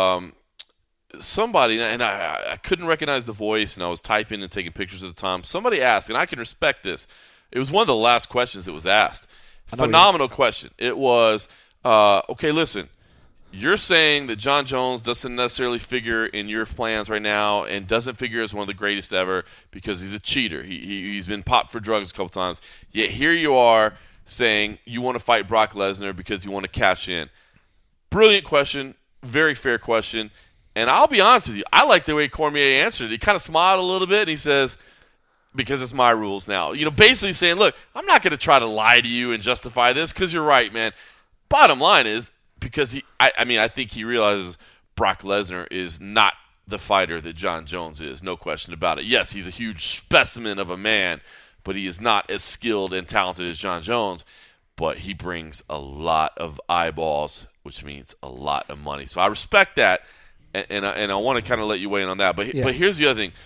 somebody, and I couldn't recognize the voice, and I was typing and taking pictures at the time. Somebody asked, and I can respect this. It was one of the last questions that was asked. Phenomenal question. It was, okay, listen, you're saying that Jon Jones doesn't necessarily figure in your plans right now and doesn't figure as one of the greatest ever because he's a cheater. He's been popped for drugs a couple times. Yet here you are saying you want to fight Brock Lesnar because you want to cash in. Brilliant question. Very fair question. And I'll be honest with you, I like the way Cormier answered it. He kind of smiled a little bit, and he says, because it's my rules now. Basically saying, look, I'm not going to try to lie to you and justify this because you're right, man. Bottom line is, because I think he realizes Brock Lesnar is not the fighter that Jon Jones is, no question about it. Yes, he's a huge specimen of a man, but he is not as skilled and talented as Jon Jones, but he brings a lot of eyeballs, which means a lot of money. So I respect that, and I want to kind of let you weigh in on that. But here's the other thing.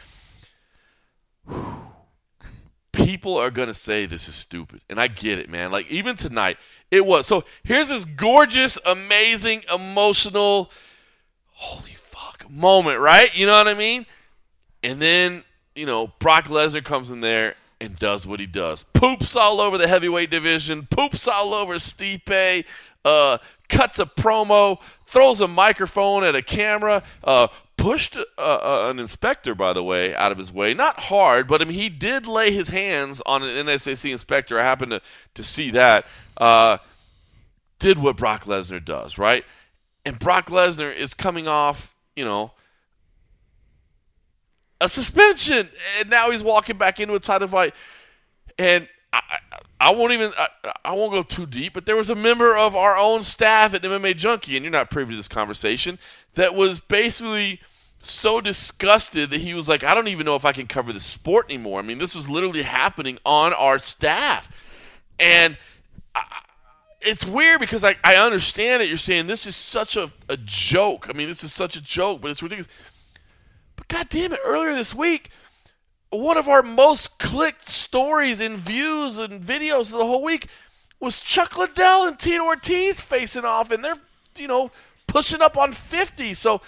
People are going to say this is stupid, and I get it, man. Like, even tonight, it was. So here's this gorgeous, amazing, emotional, holy fuck moment, right? You know what I mean? And then, Brock Lesnar comes in there and does what he does. Poops all over the heavyweight division, poops all over Stipe, cuts a promo, throws a microphone at a camera, pushed an inspector, by the way, out of his way. Not hard, but he did lay his hands on an NSAC inspector. I happened to see that. Did what Brock Lesnar does, right? And Brock Lesnar is coming off, a suspension, and now he's walking back into a title fight. And I won't go too deep, but there was a member of our own staff at MMA Junkie, and you're not privy to this conversation, that was basically so disgusted that he was like, I don't even know if I can cover the sport anymore. I mean, this was literally happening on our staff. And it's weird because I understand that you're saying this is such a joke. I mean, this is such a joke, but it's ridiculous. But God damn it, earlier this week, one of our most clicked stories and views and videos of the whole week was Chuck Liddell and Tito Ortiz facing off, and they're, pushing up on 50. So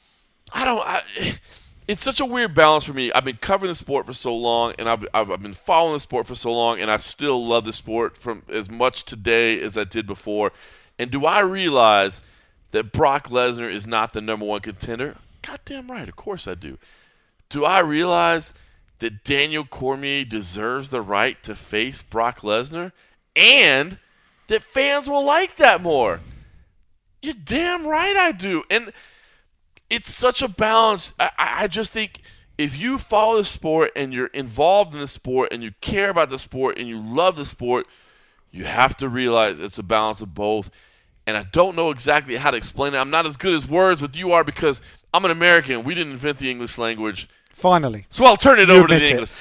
it's such a weird balance for me. I've been covering the sport for so long, and I've been following the sport for so long, and I still love the sport from as much today as I did before. And do I realize that Brock Lesnar is not the number one contender? Goddamn right, of course I do. Do I realize that Daniel Cormier deserves the right to face Brock Lesnar, and that fans will like that more? You're damn right I do. And it's such a balance. I just think if you follow the sport and you're involved in the sport and you care about the sport and you love the sport, you have to realize it's a balance of both. And I don't know exactly how to explain it. I'm not as good as words with you are because I'm an American. We didn't invent the English language. Finally. So I'll turn it over to the English.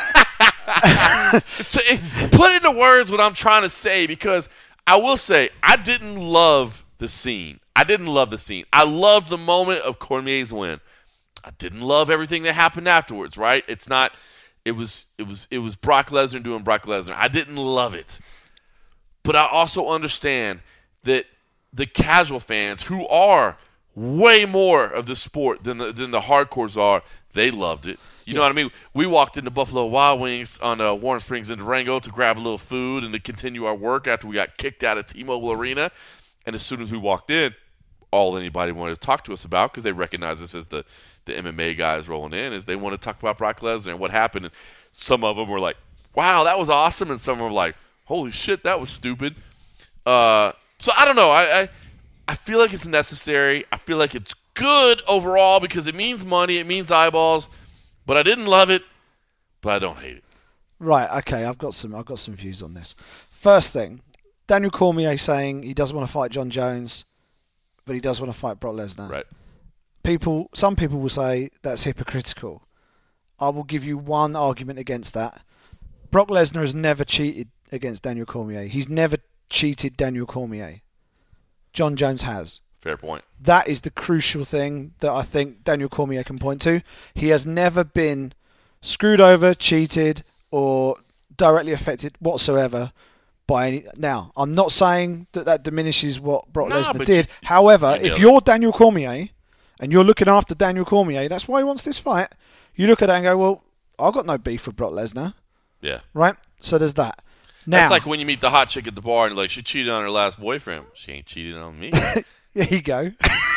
Put into words what I'm trying to say, because I will say I didn't love the scene. I loved the moment of Cormier's win. I didn't love everything that happened afterwards, right? It was Brock Lesnar doing Brock Lesnar. I didn't love it. But I also understand that the casual fans, who are way more of the sport than the hardcores are, they loved it. You know what I mean? We walked into Buffalo Wild Wings on Warren Springs in Durango to grab a little food and to continue our work after we got kicked out of T-Mobile Arena. And as soon as we walked in, all anybody wanted to talk to us about, because they recognize us as the MMA guys rolling in, is they want to talk about Brock Lesnar and what happened. And some of them were like, wow, that was awesome. And some of them were like, holy shit, that was stupid. So I don't know. I feel like it's necessary. I feel like it's good overall because it means money. It means eyeballs. But I didn't love it, but I don't hate it. Right, okay, I've got some views on this. First thing, Daniel Cormier saying he doesn't want to fight John Jones, but he does want to fight Brock Lesnar. Right. Some people will say that's hypocritical. I will give you one argument against that. Brock Lesnar has never cheated against Daniel Cormier. He's never cheated Daniel Cormier. John Jones has. Fair point. That is the crucial thing that I think Daniel Cormier can point to. He has never been screwed over, cheated, or directly affected whatsoever by any. Now, I'm not saying that diminishes what Brock Lesnar did. However, if you're Daniel Cormier and you're looking after Daniel Cormier, that's why he wants this fight. You look at that and go, well, I've got no beef with Brock Lesnar. Yeah. Right? So there's that. Now, that's like when you meet the hot chick at the bar and you're like, she cheated on her last boyfriend. She ain't cheated on me. There you go.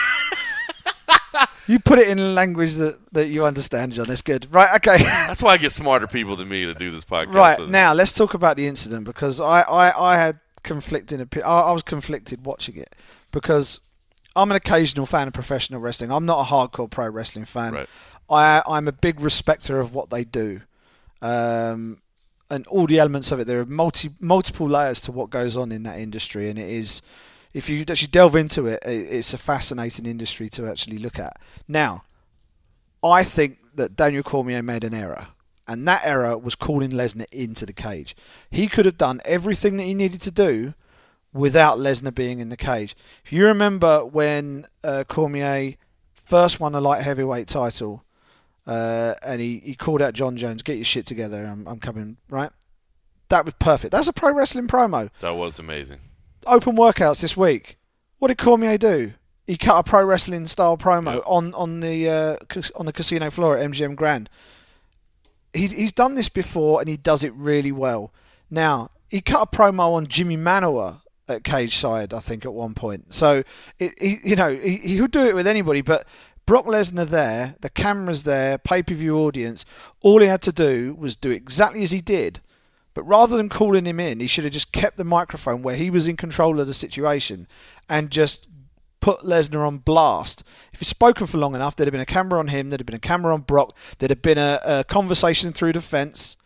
You put it in language that you understand, John. That's good. Right, okay. That's why I get smarter people than me to do this podcast. Right, now let's talk about the incident, because I had conflicting opinions. I was conflicted watching it because I'm an occasional fan of professional wrestling. I'm not a hardcore pro wrestling fan. Right. I'm a big respecter of what they do. And all the elements of it. There are multiple layers to what goes on in that industry, and it is, if you actually delve into it, it's a fascinating industry to actually look at. Now, I think that Daniel Cormier made an error, and that error was calling Lesnar into the cage. He could have done everything that he needed to do without Lesnar being in the cage. If you remember when Cormier first won the light heavyweight title, and he called out John Jones, get your shit together, I'm coming, right? That was perfect. That's a pro wrestling promo. That was amazing. Open workouts this week. What did Cormier do? He cut a pro wrestling style promo on the casino floor at MGM Grand. He's done this before and he does it really well. Now, he cut a promo on Jimmy Manoa at Cage Side, I think, at one point. So he would do it with anybody, but Brock Lesnar there, the camera's there, pay-per-view audience, all he had to do was do exactly as he did. But rather than calling him in, he should have just kept the microphone where he was in control of the situation and just put Lesnar on blast. If he'd spoken for long enough, there'd have been a camera on him, there'd have been a camera on Brock, there'd have been a conversation through the fence,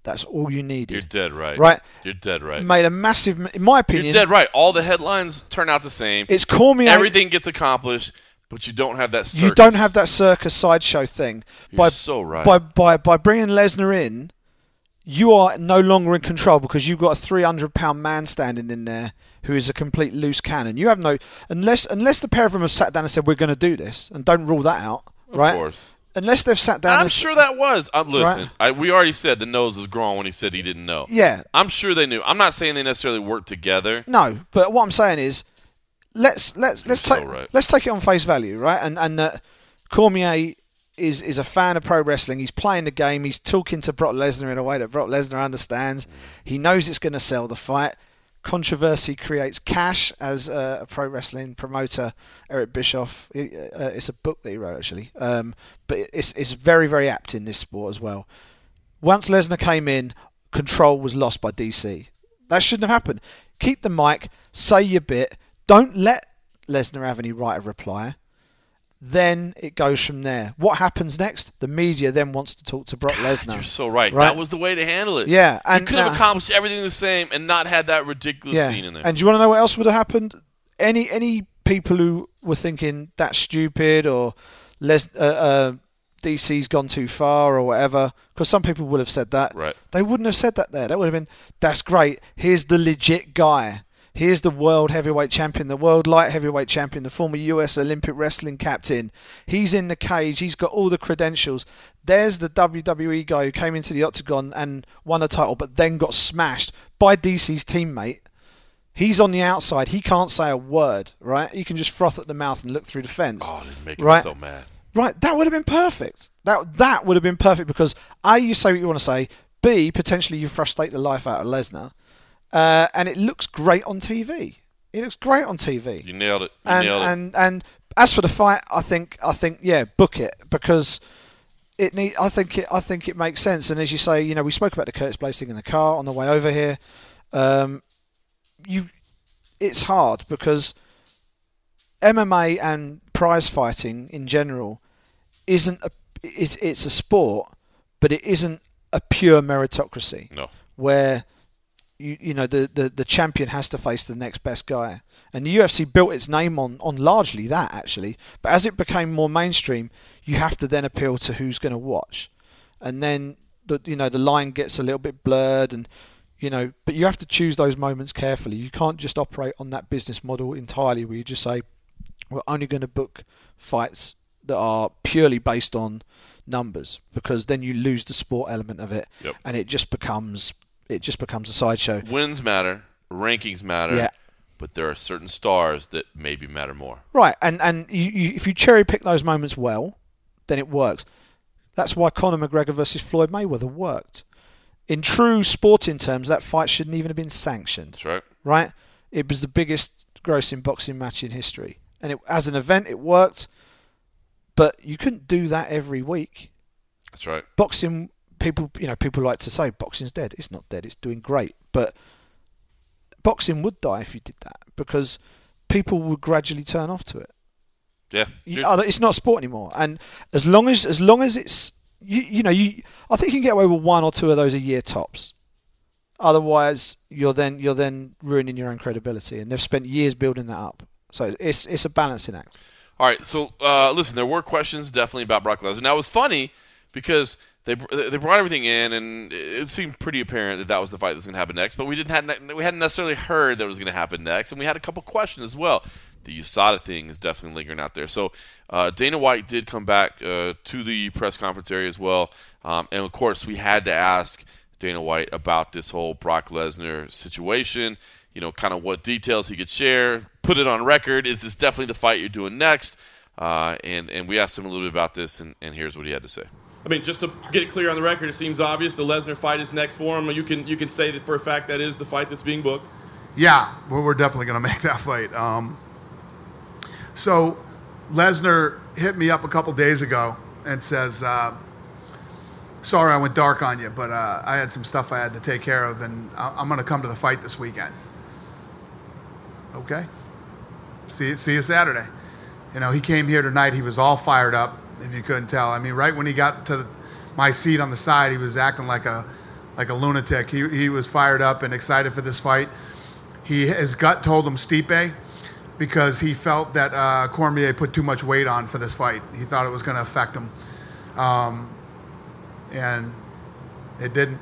That's all you needed. You're dead right. Right? You're dead right. Made a massive, in my opinion. You're dead right. All the headlines turn out the same. It's Cormier. Everything gets accomplished, but you don't have that circus. You don't have that circus sideshow thing. You're so right. By bringing Lesnar in, you are no longer in control because you've got a 300-pound man standing in there who is a complete loose cannon. You have no, unless the pair of them have sat down and said, we're going to do this, and don't rule that out, right? Of course. Unless they've sat down. I'm sure that was. Listen, Right? We already said the nose was growing when he said he didn't know. Yeah. I'm sure they knew. I'm not saying they necessarily worked together. No, but what I'm saying is, let's so take right. let's take it on face value, right? And Cormier is a fan of pro wrestling. He's playing the game. He's talking to Brock Lesnar in a way that Brock Lesnar understands. He knows it's going to sell the fight. Controversy creates cash, as a pro wrestling promoter, Eric Bischoff. It's a book that he wrote, actually. But it's very, very apt in this sport as well. Once Lesnar came in, control was lost by DC. That shouldn't have happened. Keep the mic, say your bit. Don't let Lesnar have any right of reply. Then it goes from there. What happens next? The media then wants to talk to Brock Lesnar. You're so right. That was the way to handle it. Yeah. And you could have accomplished everything the same and not had that ridiculous scene in there. And do you want to know what else would have happened? Any people who were thinking that's stupid or DC's gone too far or whatever, because some people would have said that. Right. They wouldn't have said that there. That would have been, that's great. Here's the legit guy. Here's the world heavyweight champion, the world light heavyweight champion, the former US Olympic wrestling captain. He's in the cage. He's got all the credentials. There's the WWE guy who came into the octagon and won a title, but then got smashed by DC's teammate. He's on the outside. He can't say a word, right? He can just froth at the mouth and look through the fence. Oh, it make me so mad. Right, that would have been perfect. That would have been perfect because A, you say what you want to say. B, potentially you frustrate the life out of Lesnar. And it looks great on TV. It looks great on TV. You nailed it. And as for the fight, I think yeah, book it because I think it makes sense. And as you say, we spoke about the Curtis Blaydes thing in the car on the way over here. It's hard because MMA and prize fighting in general it's a sport, but it isn't a pure meritocracy. No. Where the champion has to face the next best guy. And the UFC built its name on largely that, actually. But as it became more mainstream, you have to then appeal to who's going to watch. And then the line gets a little bit blurred and but you have to choose those moments carefully. You can't just operate on that business model entirely where you just say we're only going to book fights that are purely based on numbers, because then you lose the sport element of it. Yep. And it just becomes a sideshow. Wins matter, rankings matter, yeah. But there are certain stars that maybe matter more. Right, and if you cherry pick those moments well, then it works. That's why Conor McGregor versus Floyd Mayweather worked. In true sporting terms, that fight shouldn't even have been sanctioned. That's right. Right? It was the biggest grossing boxing match in history. And as an event, it worked, but you couldn't do that every week. That's right. Boxing, people like to say boxing's dead. It's not dead. It's doing great. But boxing would die if you did that because people would gradually turn off to it. Yeah. It's not sport anymore. And as long as it's I think you can get away with one or two of those a year tops. Otherwise, you're then ruining your own credibility, and they've spent years building that up. So it's a balancing act. All right. So listen, there were questions definitely about Brock Lesnar. Now it was funny because they brought everything in, and it seemed pretty apparent that was the fight that was going to happen next. But we hadn't necessarily heard that it was going to happen next, and we had a couple questions as well. The USADA thing is definitely lingering out there. So Dana White did come back to the press conference area as well. And, of course, we had to ask Dana White about this whole Brock Lesnar situation, kind of what details he could share, put it on record. Is this definitely the fight you're doing next? And we asked him a little bit about this, and here's what he had to say. I mean, just to get it clear on the record, it seems obvious the Lesnar fight is next for him. You can say that for a fact that is the fight that's being booked. Yeah, well, we're definitely going to make that fight. So Lesnar hit me up a couple days ago and says, sorry I went dark on you, but I had some stuff I had to take care of, and I'm going to come to the fight this weekend. Okay. See you Saturday. He came here tonight. He was all fired up, if you couldn't tell. I mean, right when he got to my seat on the side, he was acting like a like a lunatic. He was fired up and excited for this fight. His gut told him Stipe, because he felt that Cormier put too much weight on for this fight. He thought it was going to affect him, and it didn't.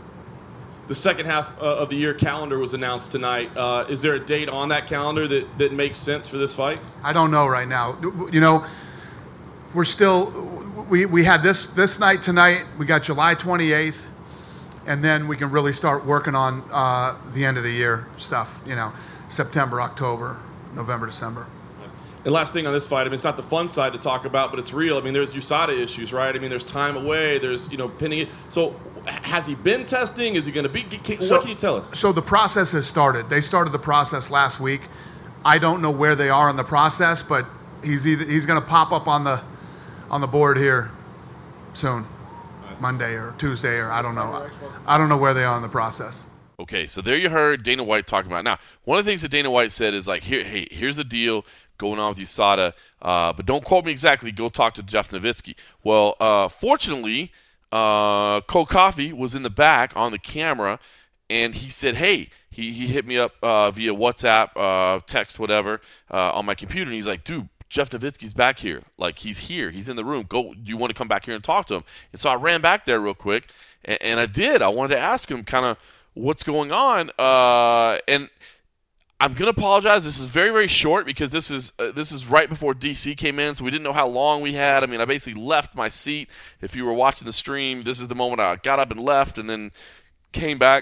The second half of the year calendar was announced tonight. Is there a date on that calendar that makes sense for this fight? I don't know right now. You know, we're still we had this night tonight. We got July 28th, and then we can really start working on the end of the year stuff. You know, September, October, November, December. And last thing on this fight, I mean, it's not the fun side to talk about, but it's real. I mean, there's USADA issues, right? I mean, there's time away. There's, pinning it. So has he been testing? Is he going to be? What can you tell us? So the process has started. They started the process last week. I don't know where they are in the process, but he's going to pop up on the board here soon, Monday or Tuesday, or I don't know. I don't know where they are in the process. Okay, so there you heard Dana White talking about it. Now, one of the things that Dana White said is like, here's the deal going on with USADA, but don't quote me exactly. Go talk to Jeff Nowitzki. Well, fortunately, Cole Coffey was in the back on the camera, and he said, hey, he hit me up via WhatsApp, text, whatever, on my computer, and he's like, dude, Jeff Nowitzki's back here. Like, he's here. He's in the room. Do you want to come back here and talk to him? And so I ran back there real quick, and I did. I wanted to ask him kind of what's going on, and I'm going to apologize. This is very, very short because this is right before DC came in, so we didn't know how long we had. I mean, I basically left my seat. If you were watching the stream, this is the moment I got up and left and then came back.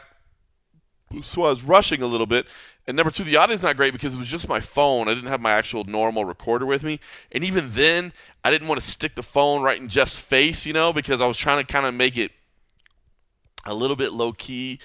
So I was rushing a little bit. And number two, the audio's not great because it was just my phone. I didn't have my actual normal recorder with me. And even then, I didn't want to stick the phone right in Jeff's face, because I was trying to kind of make it a little bit low-key,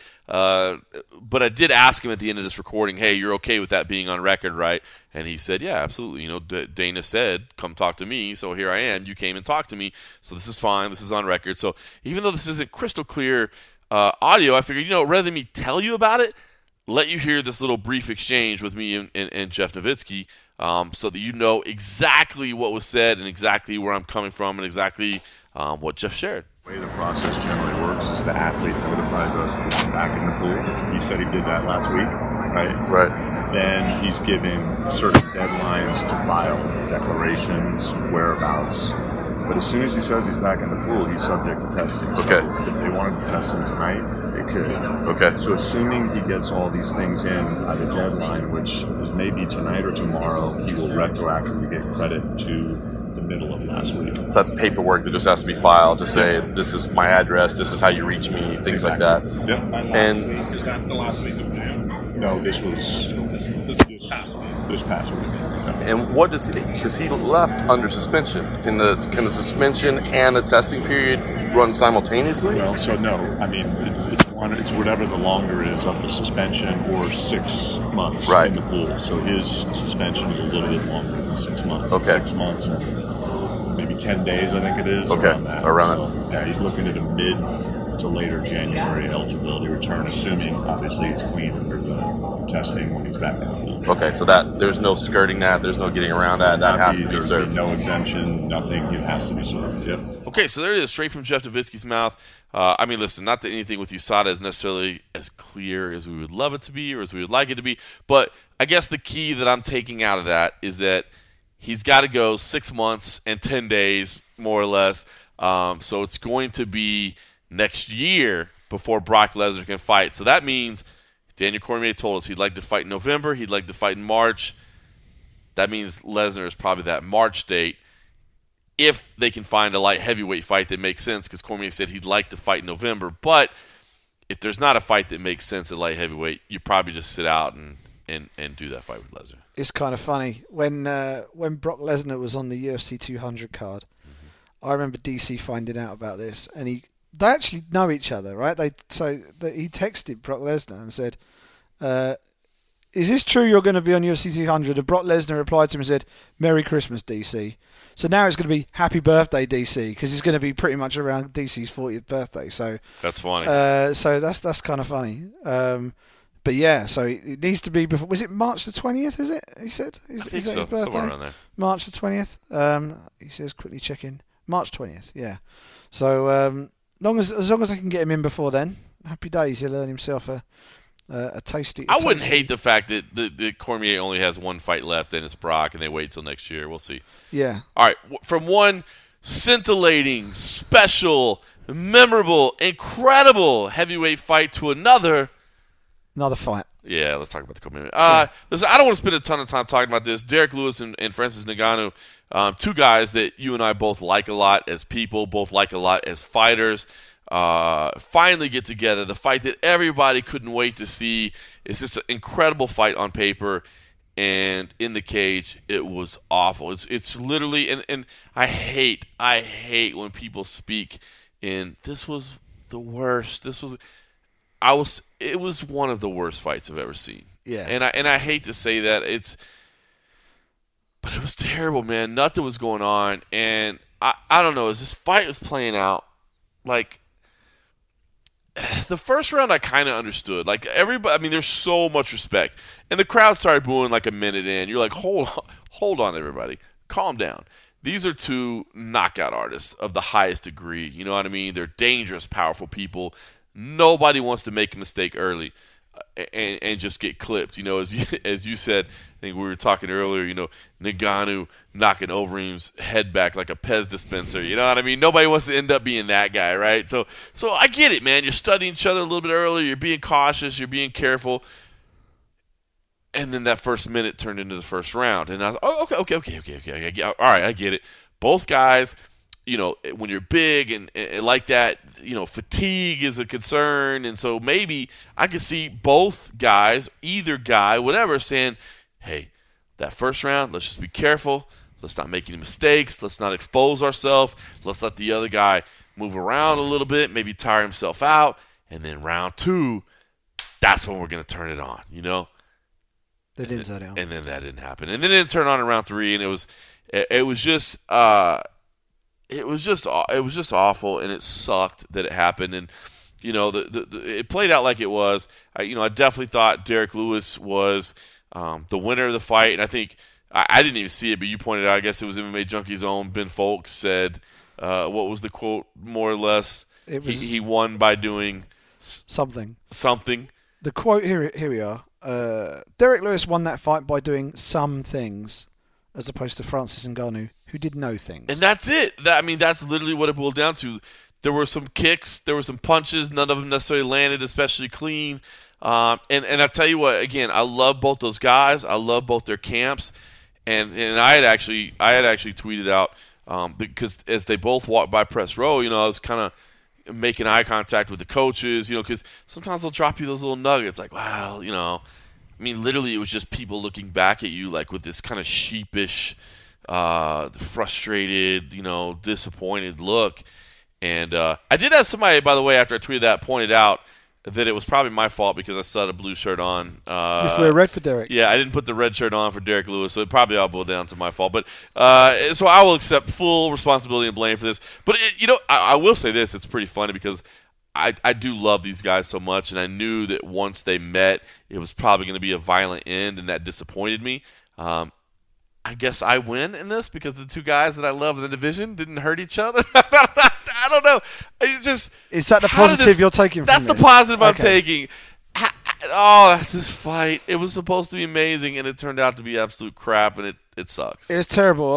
but I did ask him at the end of this recording, hey, you're okay with that being on record, right? And he said, yeah, absolutely. Dana said, come talk to me, so here I am. You came and talked to me, so this is fine. This is on record. So even though this isn't crystal clear audio, I figured, rather than me tell you about it, let you hear this little brief exchange with me and Jeff Nowitzki, so that you know exactly what was said and exactly where I'm coming from and exactly what Jeff shared. The way the process generally works is the athlete notifies us if he's back in the pool. He said he did that last week, right? Right. Then he's given certain deadlines to file declarations, whereabouts. But as soon as he says he's back in the pool, he's subject to testing. Okay. So if they wanted to test him tonight, they could. Okay. So assuming he gets all these things in by the deadline, which is maybe tonight or tomorrow, he will retroactively get credit to the middle of last week. So that's paperwork that just has to be filed to say, this is my address, this is how you reach me, things like that. Yep. And week, is that the last week of June? No, this was This past week. this past week. And what does he? Because he left under suspension. Can the suspension and the testing period run simultaneously? Well, so no. I mean, it's whatever the longer is of the suspension or 6 months in the pool. So his suspension is a little bit longer than 6 months. Okay. 6 months and maybe 10 days, I think it is. Okay. Around that. Yeah, he's looking at a mid to later January eligibility return, assuming obviously it's clean for the testing when he's back in the pool. Okay, so that there's no skirting that, there's no getting around that. That has to be served. No exemption, nothing. It has to be served. Yep. Okay, so there it is, straight from Jeff Nowitzki's mouth. I mean, listen, not that anything with USADA is necessarily as clear as we would love it to be or as we would like it to be, but I guess the key that I'm taking out of that is that he's got to go 6 months and 10 days, more or less. So it's going to be next year before Brock Lesnar can fight. So that means Daniel Cormier told us he'd like to fight in November, he'd like to fight in March. That means Lesnar is probably that March date. If they can find a light heavyweight fight that makes sense, because Cormier said he'd like to fight in November. But if there's not a fight that makes sense at light heavyweight, you probably just sit out and do that fight with Lesnar. It's kind of funny. When Brock Lesnar was on the UFC 200 card, I remember DC finding out about this, and they actually know each other, right? He texted Brock Lesnar and said, is this true you're going to be on UFC 200? And Brock Lesnar replied to him and said, Merry Christmas, DC. So now it's going to be Happy Birthday, DC, because it's going to be pretty much around DC's 40th birthday. So that's funny. So that's kind of funny. But yeah, so it needs to be before. Was it March the 20th? Is it? He said. Is that his birthday? Somewhere around there. March the 20th. He says quickly check in. March 20th. Yeah. So as long as I can get him in before then, Happy days. He'll earn himself a tasty. I wouldn't hate the fact that Cormier only has one fight left and it's Brock, and they wait till next year. We'll see. Yeah. All right. From one scintillating, special, memorable, incredible heavyweight fight to another fight. Yeah, let's talk about the co-main. Listen, I don't want to spend a ton of time talking about this. Derek Lewis and Francis Ngannou, two guys that you and I both like a lot as people, both like a lot as fighters, finally get together. The fight that everybody couldn't wait to see. It's just an incredible fight on paper, and in the cage, it was awful. It's literally, and I hate when people speak in, this was the worst. It was one of the worst fights I've ever seen. Yeah. And I hate to say that, but it was terrible, man. Nothing was going on, and I don't know, as this fight was playing out, like, the first round I kind of understood. Like, everybody, I mean, there's so much respect, and the crowd started booing like a minute in. You're like, hold on, everybody, calm down. These are two knockout artists of the highest degree. You know what I mean? They're dangerous, powerful people. Nobody wants to make a mistake early and just get clipped. You know, as you said, I think we were talking earlier, you know, Ngannou knocking Overeem's head back like a Pez dispenser. You know what I mean? Nobody wants to end up being that guy, right? So I get it, man. You're studying each other a little bit earlier. You're being cautious. You're being careful. And then that first minute turned into the first round. And I was, okay. All right, I get it. Both guys, you know, when you're big and like that, you know, fatigue is a concern. And so maybe I could see both guys, either guy, whatever, saying, hey, that first round, let's just be careful. Let's not make any mistakes. Let's not expose ourselves. Let's let the other guy move around a little bit, maybe tire himself out. And then round two, that's when we're going to turn it on, you know? They didn't turn it on. And then that didn't happen. And then it didn't turn on in round three, and it was just awful, and it sucked that it happened. And you know, it played out like it was. I definitely thought Derek Lewis was the winner of the fight, and I think I didn't even see it, but you pointed out. I guess it was MMA Junkie's own Ben Folk said, what was the quote? More or less, it was he won by doing something. The quote here we are. Derek Lewis won that fight by doing some things, as opposed to Francis Ngannou, who did no things. And that's it. That's literally what it boiled down to. There were some kicks, there were some punches, none of them necessarily landed especially clean. And I tell you what, again, I love both those guys. I love both their camps. And I had actually tweeted out because as they both walked by press row, you know, I was kind of making eye contact with the coaches, you know, because sometimes they'll drop you those little nuggets like, wow, you know, I mean, literally it was just people looking back at you like with this kind of sheepish, frustrated, you know, disappointed look. And I did have somebody, by the way, after I tweeted that, pointed out that it was probably my fault because I still had a blue shirt on. Just wear red for Derek. Yeah, I didn't put the red shirt on for Derek Lewis, so it probably all boiled down to my fault. But so I will accept full responsibility and blame for this. But, I will say this. It's pretty funny because I do love these guys so much, and I knew that once they met, it was probably going to be a violent end, and that disappointed me. I guess I win in this because the two guys that I love in the division didn't hurt each other. I don't know. Is that the positive you're taking from this? That's the positive I'm taking. This fight. It was supposed to be amazing, and it turned out to be absolute crap, and it sucks. It was terrible.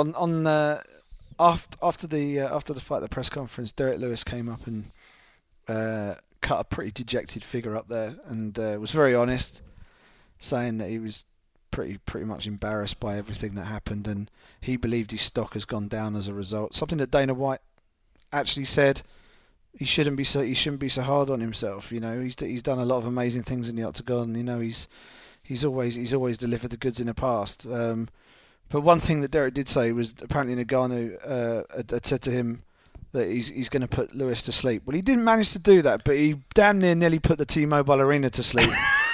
After the fight, the press conference, Derek Lewis came up and cut a pretty dejected figure up there, and was very honest, saying that he was pretty much embarrassed by everything that happened, and he believed his stock has gone down as a result. Something that Dana White actually said he shouldn't be so hard on himself. You know, he's done a lot of amazing things in the octagon. You know, he's always delivered the goods in the past. But one thing that Derek did say was apparently Ngannou had said to him that he's going to put Lewis to sleep. Well, he didn't manage to do that, but he damn near nearly put the T-Mobile Arena to sleep.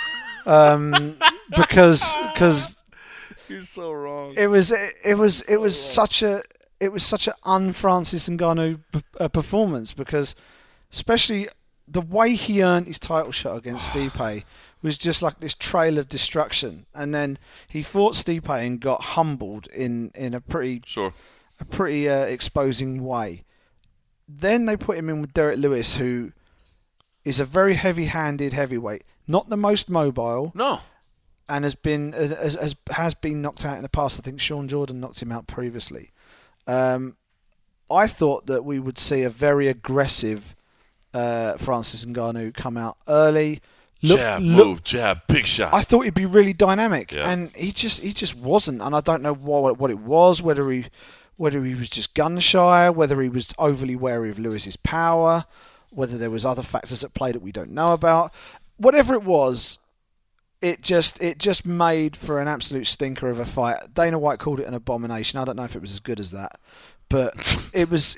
Because you're so wrong. It was such an un-Francis Ngannou performance, because especially the way he earned his title shot against Stipe was just like this trail of destruction, and then he fought Stipe and got humbled in a pretty exposing way. Then they put him in with Derek Lewis, who is a very heavy-handed heavyweight, not the most mobile. No. And has been knocked out in the past. I think Sean Jordan knocked him out previously. I thought that we would see a very aggressive Francis Ngannou come out early. Move, jab, big shot. I thought he'd be really dynamic, Yeah. and he just wasn't. And I don't know what it was, whether he was just gun shy, whether he was overly wary of Lewis's power, whether there was other factors at play that we don't know about. Whatever it was, it just made for an absolute stinker of a fight. Dana White called it an abomination. I don't know if it was as good as that, but it was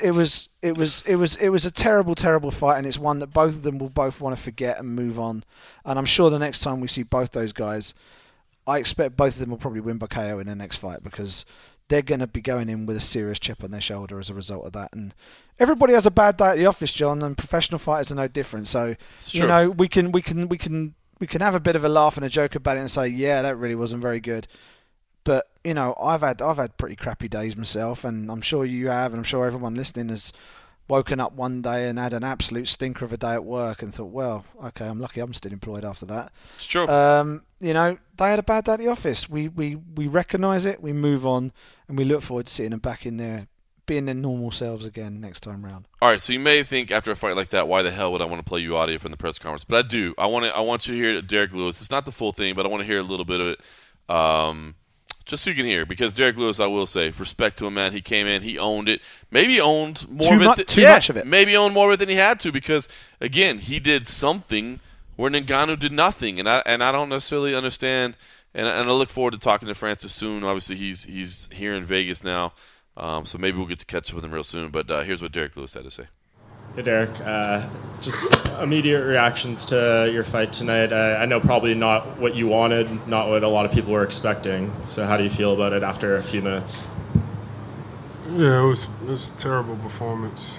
a terrible fight, and it's one that both of them will both want to forget and move on. And I'm sure the next time we see both those guys, I expect both of them will probably win by KO in their next fight, because they're going to be going in with a serious chip on their shoulder as a result of that. And everybody has a bad day at the office, John, and professional fighters are no different. So we can have a bit of a laugh and a joke about it and say, yeah, that really wasn't very good. But I've had pretty crappy days myself, and I'm sure you have, and I'm sure everyone listening has woken up one day and had an absolute stinker of a day at work and thought, well, okay, I'm lucky I'm still employed after that. It's true. They had a bad day at the office. We recognise it, we move on, and we look forward to seeing them back in there, being their normal selves again next time round. All right, so you may think after a fight like that, why the hell would I want to play you audio from the press conference? But I do. I want you to hear Derek Lewis. It's not the full thing, but I want to hear a little bit of it. Just so you can hear, because Derek Lewis, I will say, respect to him, man. He came in, he owned it. Maybe owned more of it. Too much of it. Maybe owned more of it than he had to, because again, he did something where Ngannou did nothing, and I don't necessarily understand. And I look forward to talking to Francis soon. Obviously, he's here in Vegas now, so maybe we'll get to catch up with him real soon. But here's what Derek Lewis had to say. Hey, Derek. Just immediate reactions to your fight tonight. I know probably not what you wanted, not what a lot of people were expecting. So how do you feel about it after a few minutes? Yeah, it was a terrible performance.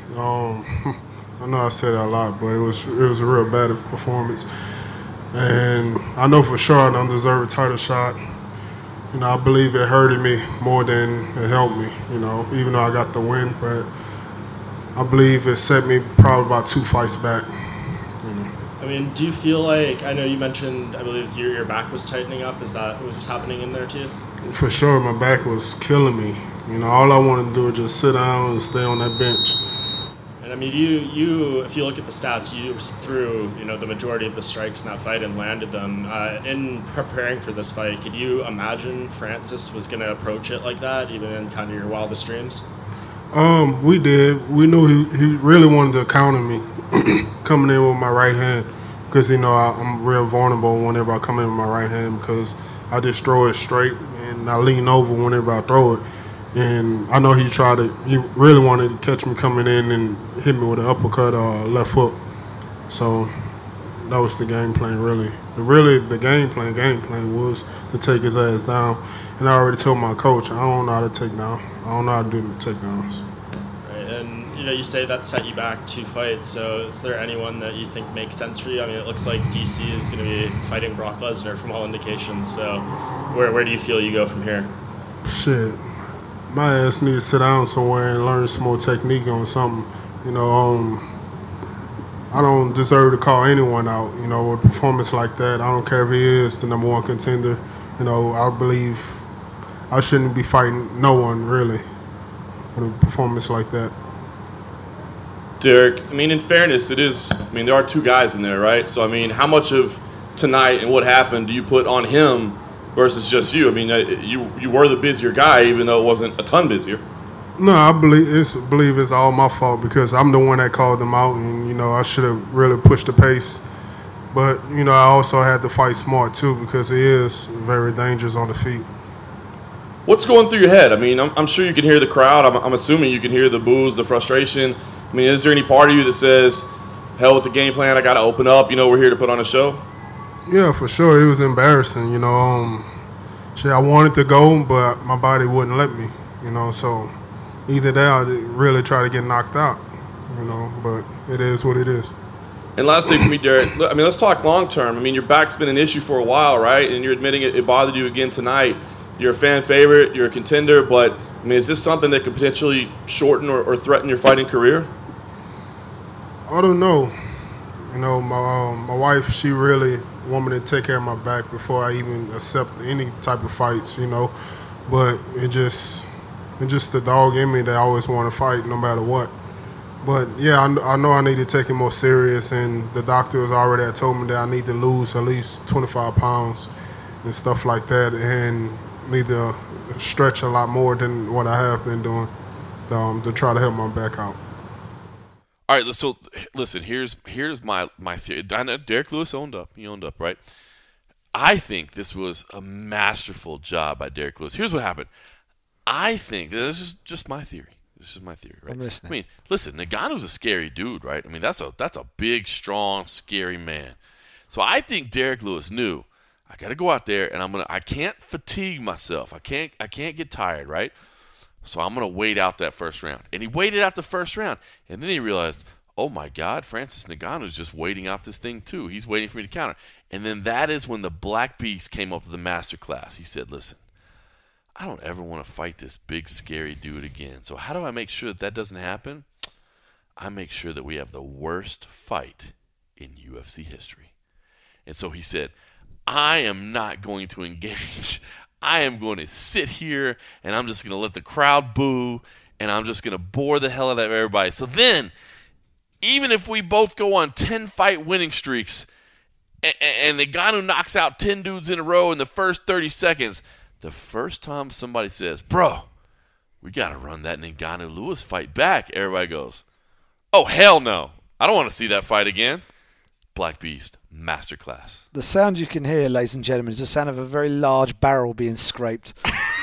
I know I said that a lot, but it was a real bad performance. And I know for sure I don't deserve a title shot. I believe it hurted me more than it helped me, even though I got the win. But I believe it set me probably about 2 fights back. I mean, do you feel like, I know you mentioned, I believe your back was tightening up. Is that what was happening in there too? For sure, my back was killing me. All I wanted to do was just sit down and stay on that bench. And I mean, you if you look at the stats, you threw, the majority of the strikes in that fight and landed them. In preparing for this fight, could you imagine Francis was going to approach it like that, even in kind of your wildest dreams? We did. We knew he really wanted to counter me coming in with my right hand, because I'm real vulnerable whenever I come in with my right hand, because I just throw it straight and I lean over whenever I throw it. And I know he really wanted to catch me coming in and hit me with an uppercut or left hook. So that was the game plan, really. The game plan was to take his ass down. And I already told my coach, I don't know how to take down. I don't know how to do takedowns. Right, and you say that set you back 2 fights. So is there anyone that you think makes sense for you? I mean, it looks like DC is going to be fighting Brock Lesnar from all indications. So where do you feel you go from here? Shit. My ass need to sit down somewhere and learn some more technique on something. I don't deserve to call anyone out, with a performance like that. I don't care if he is the number 1 contender. I believe I shouldn't be fighting no one, really, with a performance like that. Derek, I mean, in fairness, there are 2 guys in there, right? So, I mean, how much of tonight and what happened do you put on him versus just you? I mean, you were the busier guy, even though it wasn't a ton busier. No, I believe it's all my fault, because I'm the one that called them out, and I should have really pushed the pace. But I also had to fight smart too, because he is very dangerous on the feet. What's going through your head? I mean, I'm sure you can hear the crowd. I'm assuming you can hear the boos, the frustration. I mean, is there any part of you that says, "Hell with the game plan, I got to open up. We're here to put on a show"? Yeah, for sure. It was embarrassing, I wanted to go, but my body wouldn't let me, so either that or I'd really try to get knocked out, but it is what it is. And last thing for me, Derek, I mean, let's talk long term. I mean, your back's been an issue for a while, right? And you're admitting it bothered you again tonight. You're a fan favorite, you're a contender, but, I mean, is this something that could potentially shorten or threaten your fighting career? I don't know. You know, my wife, she really want me to take care of my back before I even accept any type of fights, you know. But it's just the dog in me that I always want to fight no matter what. But, yeah, I know I need to take it more serious, and the doctors already had told me that I need to lose at least 25 pounds and stuff like that, and need to stretch a lot more than what I have been doing to try to help my back out. All right, so listen, here's my theory. I know Derek Lewis owned up. He owned up, right? I think this was a masterful job by Derek Lewis. Here's what happened. I think, this is just my theory. This is my theory, right? I'm listening. I mean, listen, Ngannou's a scary dude, right? I mean, that's a big, strong, scary man. So I think Derek Lewis knew, I got to go out there and I can't fatigue myself. I can't get tired, right? So I'm going to wait out that first round. And he waited out the first round. And then he realized, oh, my God, Francis Ngannou's just waiting out this thing too. He's waiting for me to counter. And then that is when the Black Beast came up to the master class. He said, listen, I don't ever want to fight this big, scary dude again. So how do I make sure that doesn't happen? I make sure that we have the worst fight in UFC history. And so he said, I am not going to engage. I am going to sit here, and I'm just going to let the crowd boo, and I'm just going to bore the hell out of everybody. So then, even if we both go on 10-fight winning streaks, and Ngannou knocks out 10 dudes in a row in the first 30 seconds, the first time somebody says, bro, we got to run that Ngannou-Lewis fight back, everybody goes, oh, hell no. I don't want to see that fight again. Black Beast Masterclass. The sound you can hear, ladies and gentlemen, is the sound of a very large barrel being scraped.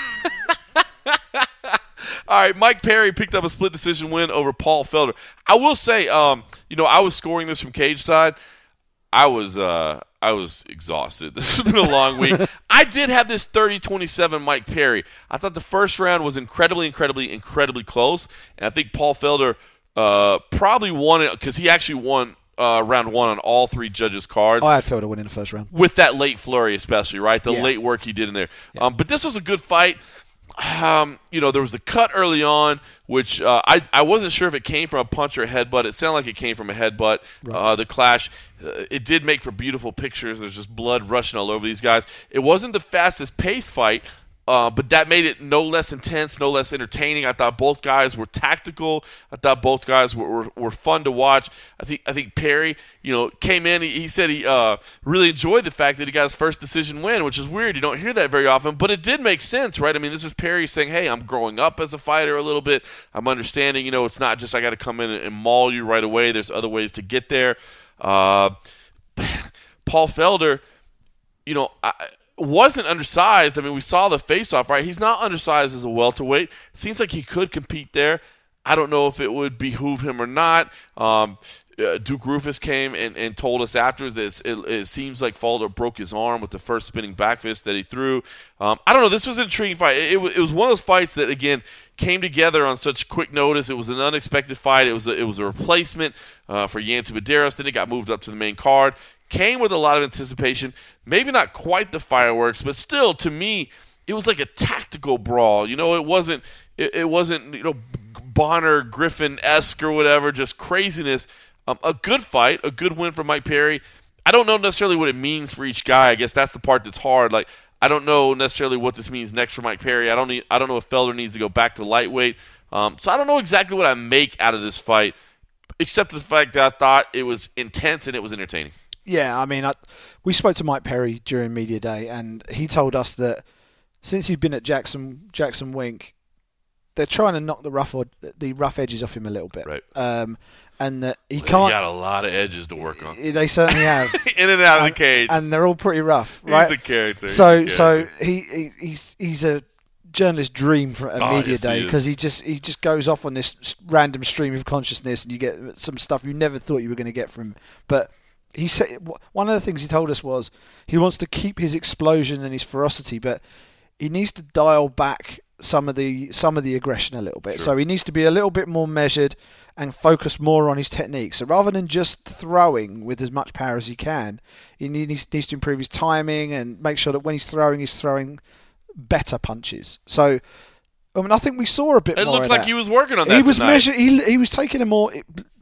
All right, Mike Perry picked up a split decision win over Paul Felder. I will say, I was scoring this from cage side. I was exhausted. This has been a long week. I did have this 30-27 Mike Perry. I thought the first round was incredibly close, and I think Paul Felder probably won it because he actually won round one on all three judges' cards. I had Felder winning the first round. With that late flurry especially, right? The late work he did in there. Yeah. But this was a good fight. There was the cut early on, which I wasn't sure if it came from a punch or a headbutt. It sounded like it came from a headbutt. Right. The clash, it did make for beautiful pictures. There's just blood rushing all over these guys. It wasn't the fastest paced fight, but that made it no less intense, no less entertaining. I thought both guys were tactical. I thought both guys were fun to watch. I think Perry, came in. He said he really enjoyed the fact that he got his first decision win, which is weird. You don't hear that very often, but it did make sense, right? I mean, this is Perry saying, hey, I'm growing up as a fighter a little bit. I'm understanding, it's not just I got to come in and maul you right away. There's other ways to get there. Paul Felder, wasn't undersized. I mean, we saw the face-off, right? He's not undersized as a welterweight. Seems like he could compete there. I don't know if it would behoove him or not. Duke Rufus came and told us afterwards that it seems like Felder broke his arm with the first spinning back fist that he threw. I don't know. This was an intriguing fight. It was one of those fights that, again, came together on such quick notice. It was an unexpected fight. It was a replacement for Yancy Medeiros. Then it got moved up to the main card. Came with a lot of anticipation. Maybe not quite the fireworks, but still, to me, it was like a tactical brawl. It wasn't Bonner Griffin-esque or whatever, just craziness. A good fight, a good win for Mike Perry. I don't know necessarily what it means for each guy. I guess that's the part that's hard. Like, I don't know necessarily what this means next for Mike Perry. I don't know if Felder needs to go back to lightweight. So I don't know exactly what I make out of this fight, except the fact that I thought it was intense and it was entertaining. Yeah, I mean, we spoke to Mike Perry during Media Day, and he told us that since he'd been at Jackson Wink, they're trying to knock the rough edges off him a little bit. Right. And that he can't. He got a lot of edges to work on. They certainly have. In and out of the cage. And they're all pretty rough, right? He's a character. So he's a journalist dream for a Media Day because he just goes off on this random stream of consciousness, and you get some stuff you never thought you were going to get from him. But he said one of the things he told us was he wants to keep his explosion and his ferocity, but he needs to dial back some of the aggression a little bit. Sure. So he needs to be a little bit more measured and focus more on his technique. So rather than just throwing with as much power as he can, he needs to improve his timing and make sure that when he's throwing better punches. So I mean, I think we saw a bit more. It looked of like that. he was working on that. He was tonight. measured. He was taking a more. Let's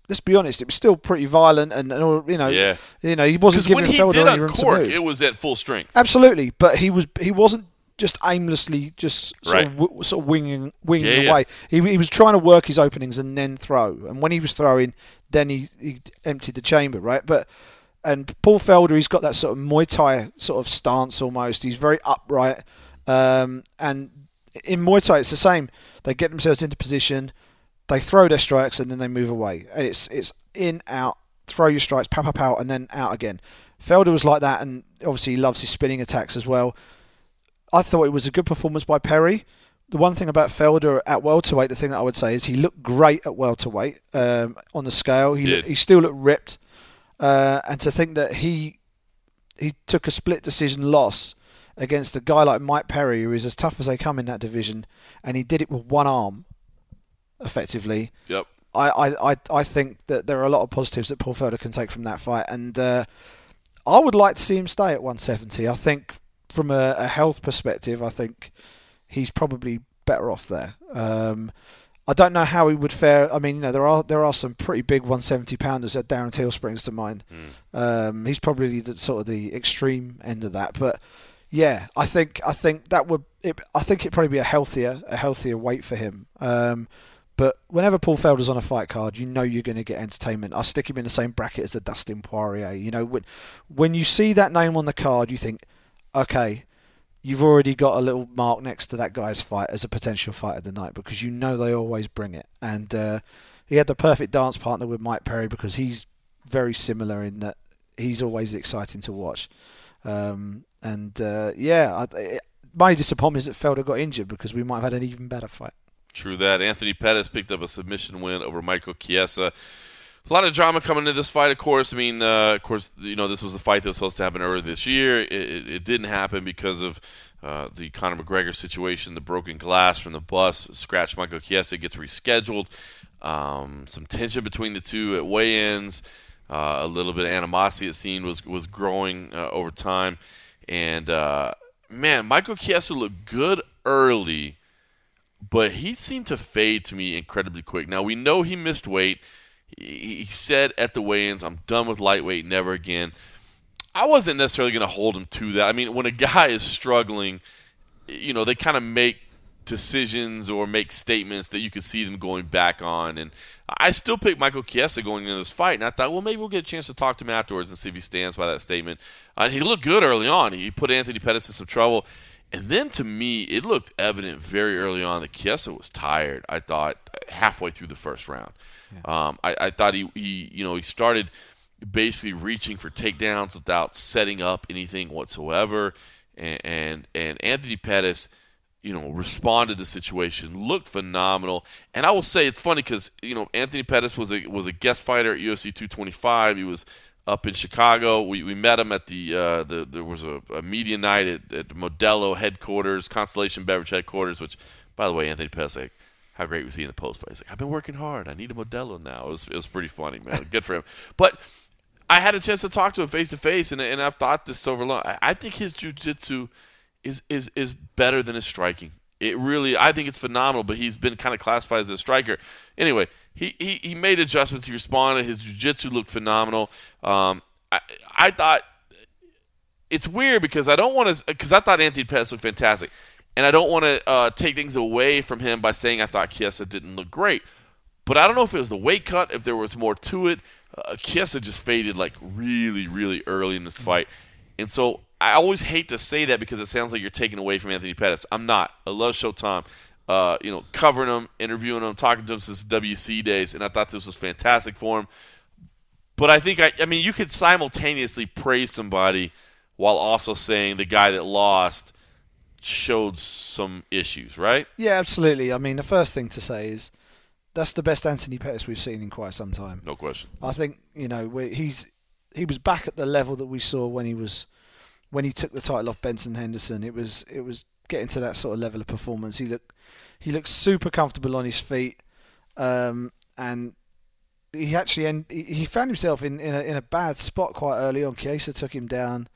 let's be honest, it was still pretty violent, and all, he wasn't giving Felder any room to move. It was at full strength. Absolutely, but he wasn't just aimlessly sort of winging away. He was trying to work his openings and then throw. And when he was throwing, then he emptied the chamber, right? And Paul Felder, he's got that sort of Muay Thai sort of stance almost. He's very upright. And in Muay Thai, it's the same. They get themselves into position, they throw their strikes, and then they move away. And it's in, out, throw your strikes, pow, pow, pow, and then out again. Felder was like that, and obviously he loves his spinning attacks as well. I thought it was a good performance by Perry. The one thing about Felder at welterweight, the thing that I would say is he looked great at welterweight on the scale. He still looked ripped. And to think that he took a split decision loss against a guy like Mike Perry, who is as tough as they come in that division, and he did it with one arm, effectively. Yep. I think that there are a lot of positives that Paul Felder can take from that fight, and I would like to see him stay at 170. I think from a health perspective, I think he's probably better off there. I don't know how he would fare. I mean, there are some pretty big 170 pounders. Darren Till springs to mind. He's probably the extreme end of that. But yeah, I think that would. I think it'd probably be a healthier weight for him. But whenever Paul Felder's on a fight card, you're going to get entertainment. I stick him in the same bracket as a Dustin Poirier. When you see that name on the card, you think, okay, you've already got a little mark next to that guy's fight as a potential fight of the night, because they always bring it. And he had the perfect dance partner with Mike Perry, because he's very similar in that he's always exciting to watch. My disappointment is that Felder got injured, because we might have had an even better fight. True that. Anthony Pettis picked up a submission win over Michael Chiesa. A lot of drama coming into this fight, of course. I mean, this was a fight that was supposed to happen earlier this year. It didn't happen because of the Conor McGregor situation, the broken glass from the bus, scratched Michael Chiesa, gets rescheduled. Some tension between the two at weigh-ins. A little bit of animosity, it seemed, was growing over time. And, Michael Chiesa looked good early, but he seemed to fade to me incredibly quick. Now, we know he missed weight. He said at the weigh-ins, I'm done with lightweight, never again. I wasn't necessarily going to hold him to that. I mean, when a guy is struggling, they kind of make decisions or make statements that you could see them going back on. And I still picked Michael Chiesa going into this fight, and I thought, well, maybe we'll get a chance to talk to him afterwards and see if he stands by that statement. He looked good early on. He put Anthony Pettis in some trouble. And then, to me, it looked evident very early on that Chiesa was tired, I thought, halfway through the first round. Yeah. I thought he started basically reaching for takedowns without setting up anything whatsoever. And Anthony Pettis, responded to the situation, looked phenomenal. And I will say it's funny because, Anthony Pettis was a guest fighter at UFC 225. He was up in Chicago. We met him at there was a media night at Modelo headquarters, Constellation Beverage headquarters, which, by the way, Anthony Pettis, how great was he in the post-fight? He's like, I've been working hard. I need a Modelo now. It was pretty funny, man. Good for him. But I had a chance to talk to him face-to-face, and I've thought this over long. I think his jiu-jitsu is better than his striking. I think it's phenomenal, but he's been kind of classified as a striker. Anyway, he made adjustments. He responded. His jiu-jitsu looked phenomenal. I thought it's weird because I thought Anthony Pettis looked fantastic. And I don't want to take things away from him by saying I thought Chiesa didn't look great. But I don't know if it was the weight cut, if there was more to it. Chiesa just faded like really, really early in this fight. And so I always hate to say that because it sounds like you're taking away from Anthony Pettis. I'm not. I love Showtime. Covering him, interviewing him, talking to him since WC days. And I thought this was fantastic for him. But I think, you could simultaneously praise somebody while also saying the guy that lost showed some issues, right? Yeah, absolutely. I mean, the first thing to say is that's the best Anthony Pettis we've seen in quite some time. No question. I think he was back at the level that we saw when he took the title off Benson Henderson. It was getting to that sort of level of performance. He looked super comfortable on his feet, and he actually he found himself in a bad spot quite early on. Chiesa took him down,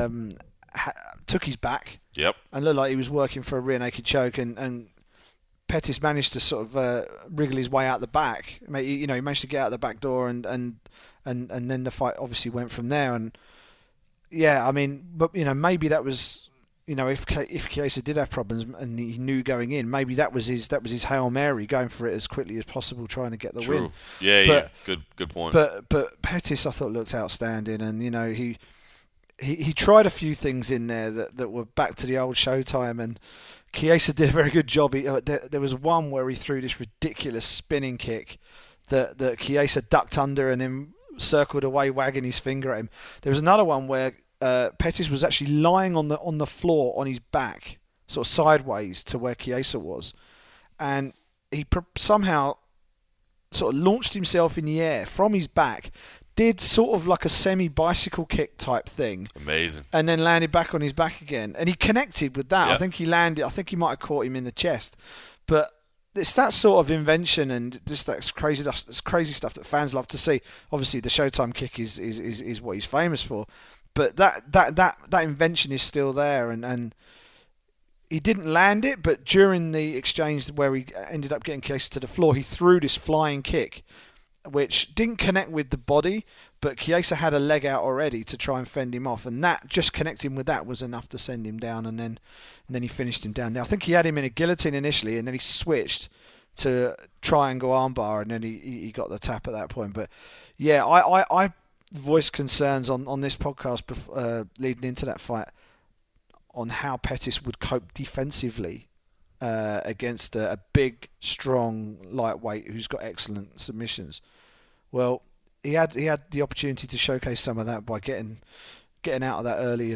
took his back. Yep. And looked like he was working for a rear naked choke, and Pettis managed to sort of wriggle his way out the back. He managed to get out the back door, and then the fight obviously went from there. And yeah, I mean, but maybe that was, if Chiesa did have problems and he knew going in, maybe that was his Hail Mary, going for it as quickly as possible, trying to get the win. Yeah. Good point. But Pettis, I thought, looked outstanding, and he tried a few things in there that were back to the old Showtime, and Chiesa did a very good job. There was one where he threw this ridiculous spinning kick that Chiesa ducked under and then circled away, wagging his finger at him. There was another one where Pettis was actually lying on the floor on his back, sort of sideways to where Chiesa was, and he somehow sort of launched himself in the air from his back, did sort of like a semi-bicycle kick type thing. Amazing. And then landed back on his back again. And he connected with that. Yep. I think he might have caught him in the chest. But it's that sort of invention and just that crazy stuff that fans love to see. Obviously, the Showtime kick is what he's famous for. But that invention is still there. And he didn't land it, but during the exchange where he ended up getting Chiesa to the floor, he threw this flying kick, which didn't connect with the body, but Chiesa had a leg out already to try and fend him off, and that, just connecting with that, was enough to send him down, and then he finished him down. Now, I think he had him in a guillotine initially, and then he switched to triangle armbar, and then he got the tap at that point. But yeah, I voiced concerns on this podcast leading into that fight on how Pettis would cope defensively against a big, strong lightweight who's got excellent submissions. Well, he had the opportunity to showcase some of that by getting out of that early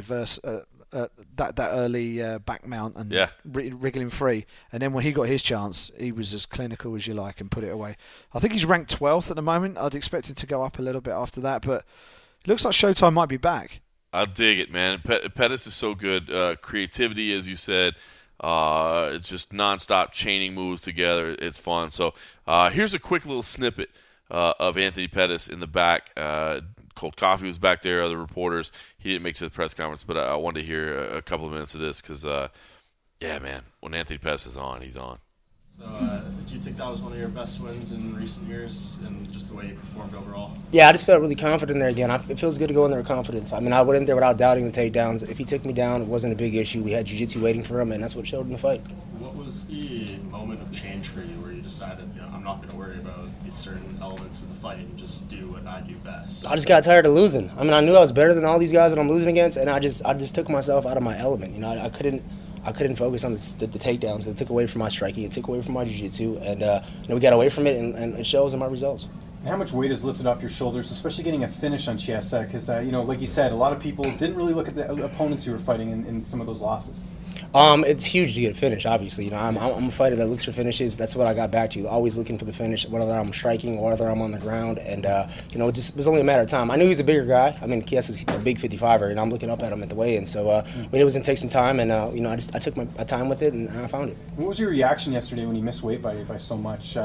early back mount and wriggling free. And then when he got his chance, he was as clinical as you like and put it away. I think he's ranked 12th at the moment. I'd expect him to go up a little bit after that, but it looks like Showtime might be back. I dig it, man. Pettis is so good. Creativity, as you said. It's just nonstop chaining moves together. It's fun. So here's a quick little snippet of Anthony Pettis in the back. Cold Coffee was back there, other reporters. He didn't make it to the press conference, but I wanted to hear a couple of minutes of this because, yeah, man, when Anthony Pettis is on, he's on. So do you think that was one of your best wins in recent years and just the way you performed overall? Yeah, I just felt really confident there again. It feels good to go in there with confidence. I mean, I went in there without doubting the takedowns. If he took me down, it wasn't a big issue. We had jiu-jitsu waiting for him, and that's what showed in the fight. What was the moment of change for you where you decided, I'm not going to worry about these certain elements of the fight and just do what I do best? I just got tired of losing. I mean, I knew I was better than all these guys that I'm losing against, and I just took myself out of my element. I couldn't focus on the takedowns. It took away from my striking. It took away from my jiu-jitsu. And we got away from it, and it shows in my results. And how much weight is lifted off your shoulders, especially getting a finish on Chiesa? Because, like you said, a lot of people didn't really look at the opponents who were fighting in some of those losses. It's huge to get a finish, obviously. I'm a fighter that looks for finishes. That's what I got back to. Always looking for the finish, whether I'm striking or whether I'm on the ground. And, it was only a matter of time. I knew he was a bigger guy. I mean, Chiesa's a big 55er, and I'm looking up at him at the weigh-in. So it was going to take some time, and, I took my time with it, and I found it. What was your reaction yesterday when you missed weight by so much?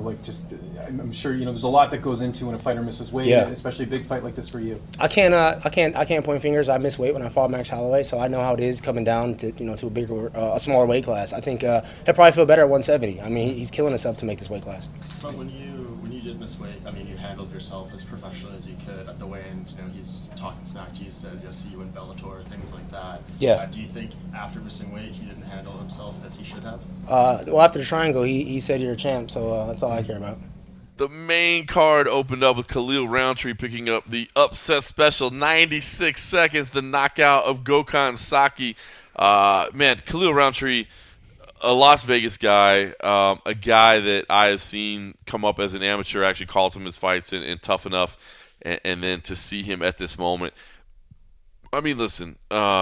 I'm sure, there's a lot that goes into when a fighter misses weight, especially a big fight like this for you. I can't point fingers. I missed weight when I fought Max Holloway, so I know how it is coming down to a smaller weight class. I think he'll probably feel better at 170. I mean, he's killing himself to make this weight class. But when you did miss weight, I mean, you handled yourself as professionally as you could at the weigh-ins. He's talking smack to you, said, see you in Bellator, things like that. Yeah. Do you think after missing weight, he didn't handle himself as he should have? Well, after the triangle, he said you're a champ, so that's all I care about. The main card opened up with Khalil Rountree picking up the upset special, 96 seconds, the knockout of Gokhan Saki. Khalil Rountree, a Las Vegas guy, a guy that I have seen come up as an amateur, actually called him his fights and Tough Enough, and then to see him at this moment. I mean, listen,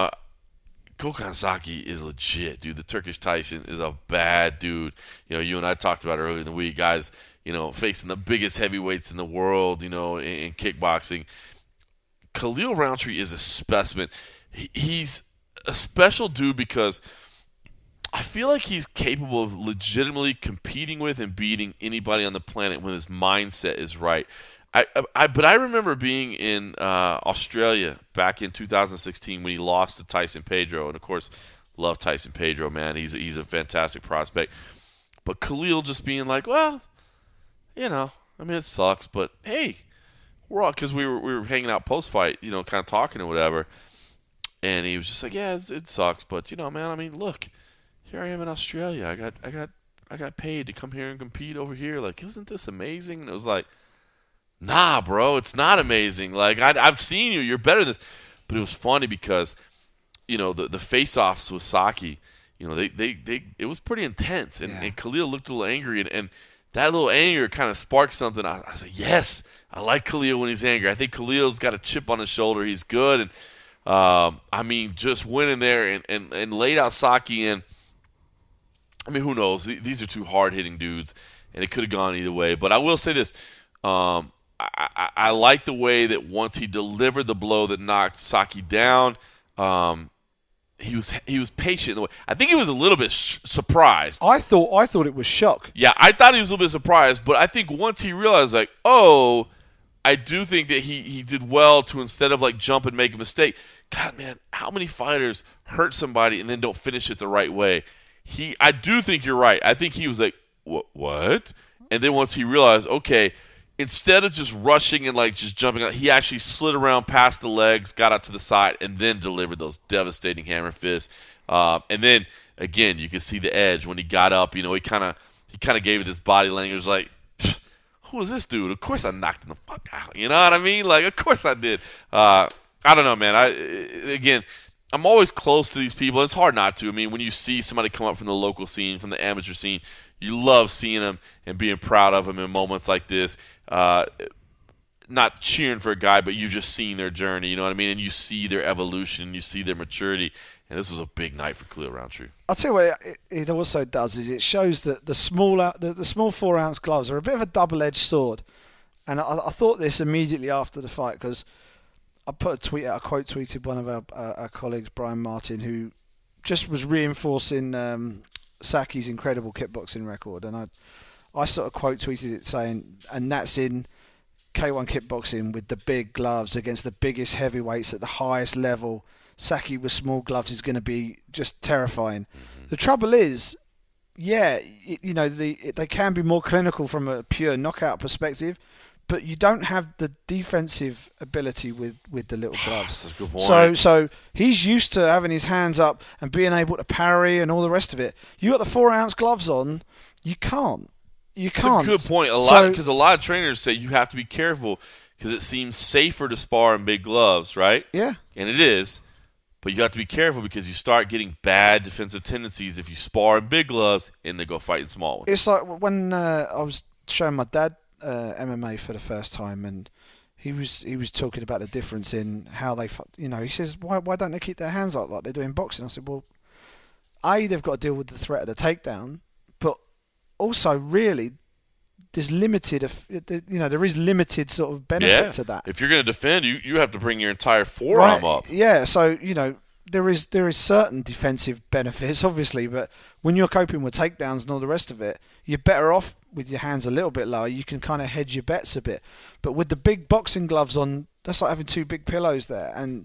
Gokhan Saki is legit, dude. The Turkish Tyson is a bad dude. You and I talked about it earlier in the week, guys, facing the biggest heavyweights in the world, in kickboxing. Khalil Rountree is a specimen. He's a special dude because I feel like he's capable of legitimately competing with and beating anybody on the planet when his mindset is right. But I remember being in Australia back in 2016 when he lost to Tyson Pedro, and of course, love Tyson Pedro, man. He's a fantastic prospect. But Khalil just being like, well, it sucks, but hey, we're all, because we were hanging out post fight, kind of talking or whatever, and he was just like, yeah, it sucks, but man, look, here I am in Australia. I got paid to come here and compete over here. Like, isn't this amazing? And it was like, nah, bro, it's not amazing. Like, I've seen you. You're better than this. But it was funny because, the face-offs with Saki, it was pretty intense. And Khalil looked a little angry. And that little anger kind of sparked something. I said, yes, I like Khalil when he's angry. I think Khalil's got a chip on his shoulder. He's good. And, just went in there and laid out Saki. And, who knows? These are two hard-hitting dudes. And it could have gone either way. But I will say this. I like the way that once he delivered the blow that knocked Saki down, he was patient. I think he was a little bit surprised. I thought it was shock. Yeah, I thought he was a little bit surprised, but I think once he realized, like, oh, I do think that he did well to, instead of like jump and make a mistake. God, man, how many fighters hurt somebody and then don't finish it the right way? I do think you're right. I think he was like, what? And then once he realized, okay, instead of just rushing and like just jumping out, he actually slid around past the legs, got out to the side, and then delivered those devastating hammer fists. And then again, you could see the edge when he got up. He kind of gave it this body language like, who is this dude? Of course I knocked him the fuck out. You know what I mean? Like, of course I did. I don't know, man. I'm always close to these people. It's hard not to. When you see somebody come up from the local scene, from the amateur scene, you love seeing them and being proud of them in moments like this. Not cheering for a guy, but you've just seen their journey, you know what I mean? And you see their evolution, you see their maturity. And this was a big night for Khalil Rountree. I'll tell you what it also does is it shows that the small 4-ounce gloves are a bit of a double-edged sword. And I thought this immediately after the fight because I put a tweet out, I quote tweeted one of our colleagues, Brian Martin, who just was reinforcing Saki's incredible kickboxing record. And I sort of quote tweeted it saying, and that's in K1 kickboxing with the big gloves against the biggest heavyweights at the highest level. Saki with small gloves is going to be just terrifying. Mm-hmm. The trouble is, they can be more clinical from a pure knockout perspective, but you don't have the defensive ability with the little gloves. That's a good point. So he's used to having his hands up and being able to parry and all the rest of it. You got the 4-ounce gloves on, you can't. It's a good point. Because a lot of trainers say you have to be careful because it seems safer to spar in big gloves, right? Yeah. And it is. But you have to be careful because you start getting bad defensive tendencies if you spar in big gloves and they go fight in small ones. It's like when I was showing my dad MMA for the first time, and he was talking about the difference in how they, he says, why don't they keep their hands up like they do in boxing? I said, well, they've got to deal with the threat of the takedown, but also really there's limited, there is limited sort of benefit to that. If you're going to defend, you have to bring your entire forearm up. Yeah, so there is certain defensive benefits, obviously, but when you're coping with takedowns and all the rest of it, you're better off with your hands a little bit lower. You can kind of hedge your bets a bit. But with the big boxing gloves on, that's like having two big pillows there. And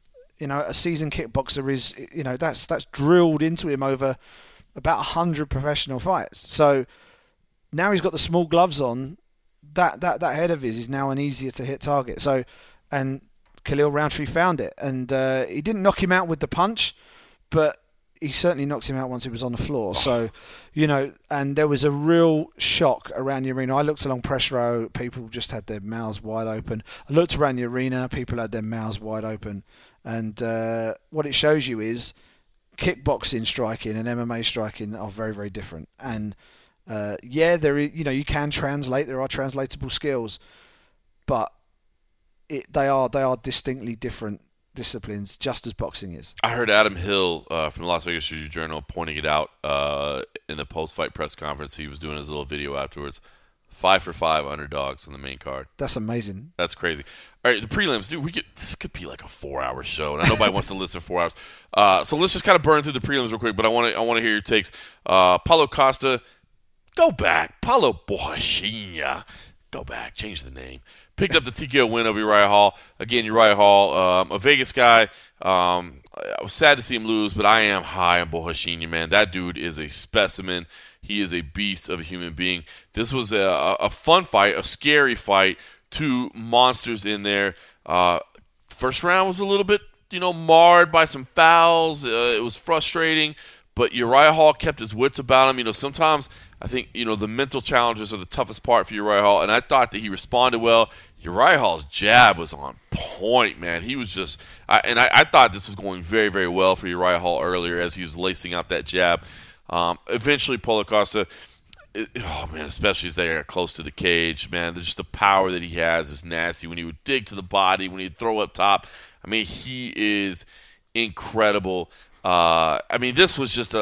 a seasoned kickboxer is, that's drilled into him over about 100 professional fights. So now he's got the small gloves on. That head of his is now an easier to hit target. So, and Khalil Rountree found it, and he didn't knock him out with the punch, but he certainly knocked him out once he was on the floor. So, and there was a real shock around the arena. I looked along press row, people just had their mouths wide open. I looked around the arena, people had their mouths wide open. And what it shows you is kickboxing striking and MMA striking are very, very different. And there is, you can translate. There are translatable skills, but they are distinctly different disciplines, just as boxing is. I heard Adam Hill from the Las Vegas Journal pointing it out in the post-fight press conference. He was doing his little video afterwards. 5 for 5 underdogs on the main card. That's amazing. That's crazy. All right, the prelims, dude. This could be like a 4-hour show, and nobody wants to listen 4 hours. So let's just kind of burn through the prelims real quick. But I want to hear your takes. Paulo Costa, go back. Paulo Borrachinha, go back. Change the name. picked up the TKO win over Uriah Hall. Again, Uriah Hall, a Vegas guy. I was sad to see him lose, but I am high on Borrachinha, man. That dude is a specimen. He is a beast of a human being. This was a fun fight, a scary fight. Two monsters in there. First round was a little bit, marred by some fouls. It was frustrating, but Uriah Hall kept his wits about him. Sometimes I think, the mental challenges are the toughest part for Uriah Hall, and I thought that he responded well. Uriah Hall's jab was on point, man. He was just I thought this was going very, very well for Uriah Hall earlier as he was lacing out that jab. Eventually, Paulo Costa, especially as they are close to the cage, man, just the power that he has is nasty. When he would dig to the body, when he'd throw up top, he is incredible. This was just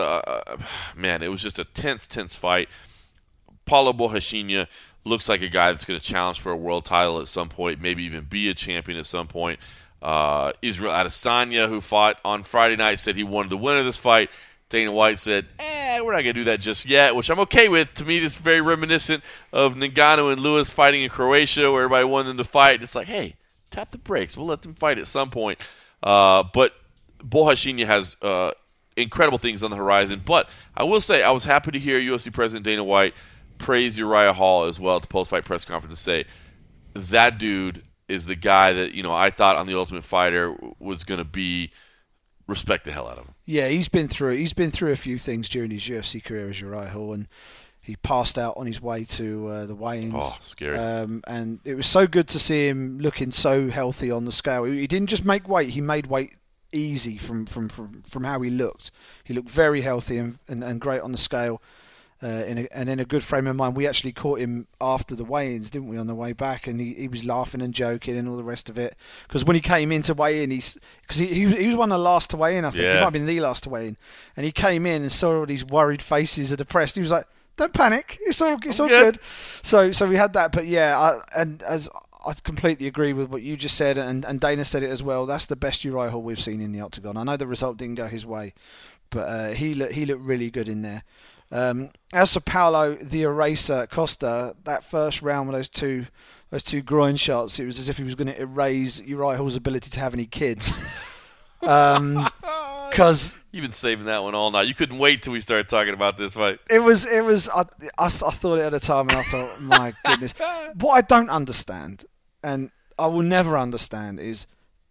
it was just a tense fight. Paulo Borrachinha looks like a guy that's going to challenge for a world title at some point, maybe even be a champion at some point. Israel Adesanya, who fought on Friday night, said he wanted the winner of this fight. Dana White said, we're not going to do that just yet, which I'm okay with. To me, this is very reminiscent of Ngannou and Lewis fighting in Croatia, where everybody wanted them to fight. It's like, hey, tap the brakes. We'll let them fight at some point. But Borrachinha has incredible things on the horizon. But I will say, I was happy to hear UFC President Dana White praise Uriah Hall as well at the post-fight press conference and say, that dude is the guy that, I thought on The Ultimate Fighter was going to be, respect the hell out of him. Yeah, he's been through a few things during his UFC career as Uriah Hall, and he passed out on his way to the weigh-ins. Oh, scary. And it was so good to see him looking so healthy on the scale. He didn't just make weight, he made weight easy from how he looked. He looked very healthy and great on the scale. And in a good frame of mind. We actually caught him after the weigh-ins, didn't we, on the way back? And he was laughing and joking and all the rest of it. Because when he came in to weigh in, he was one of the last to weigh in, I think. Yeah. He might have been the last to weigh in. And he came in and saw all these worried faces of depressed. He was like, don't panic. It's all good. So we had that. But yeah, I completely agree with what you just said, and Dana said it as well. That's the best Uriah Hall we've seen in the octagon. I know the result didn't go his way, but he looked really good in there. As for Paulo the Eraser Costa, that first round with those two groin shots, it was as if he was going to erase Uriah Hall's ability to have any kids. Because you've been saving that one all night. You couldn't wait till we started talking about this fight. It was. I thought it at a time, and I thought, my goodness. What I don't understand, and I will never understand, is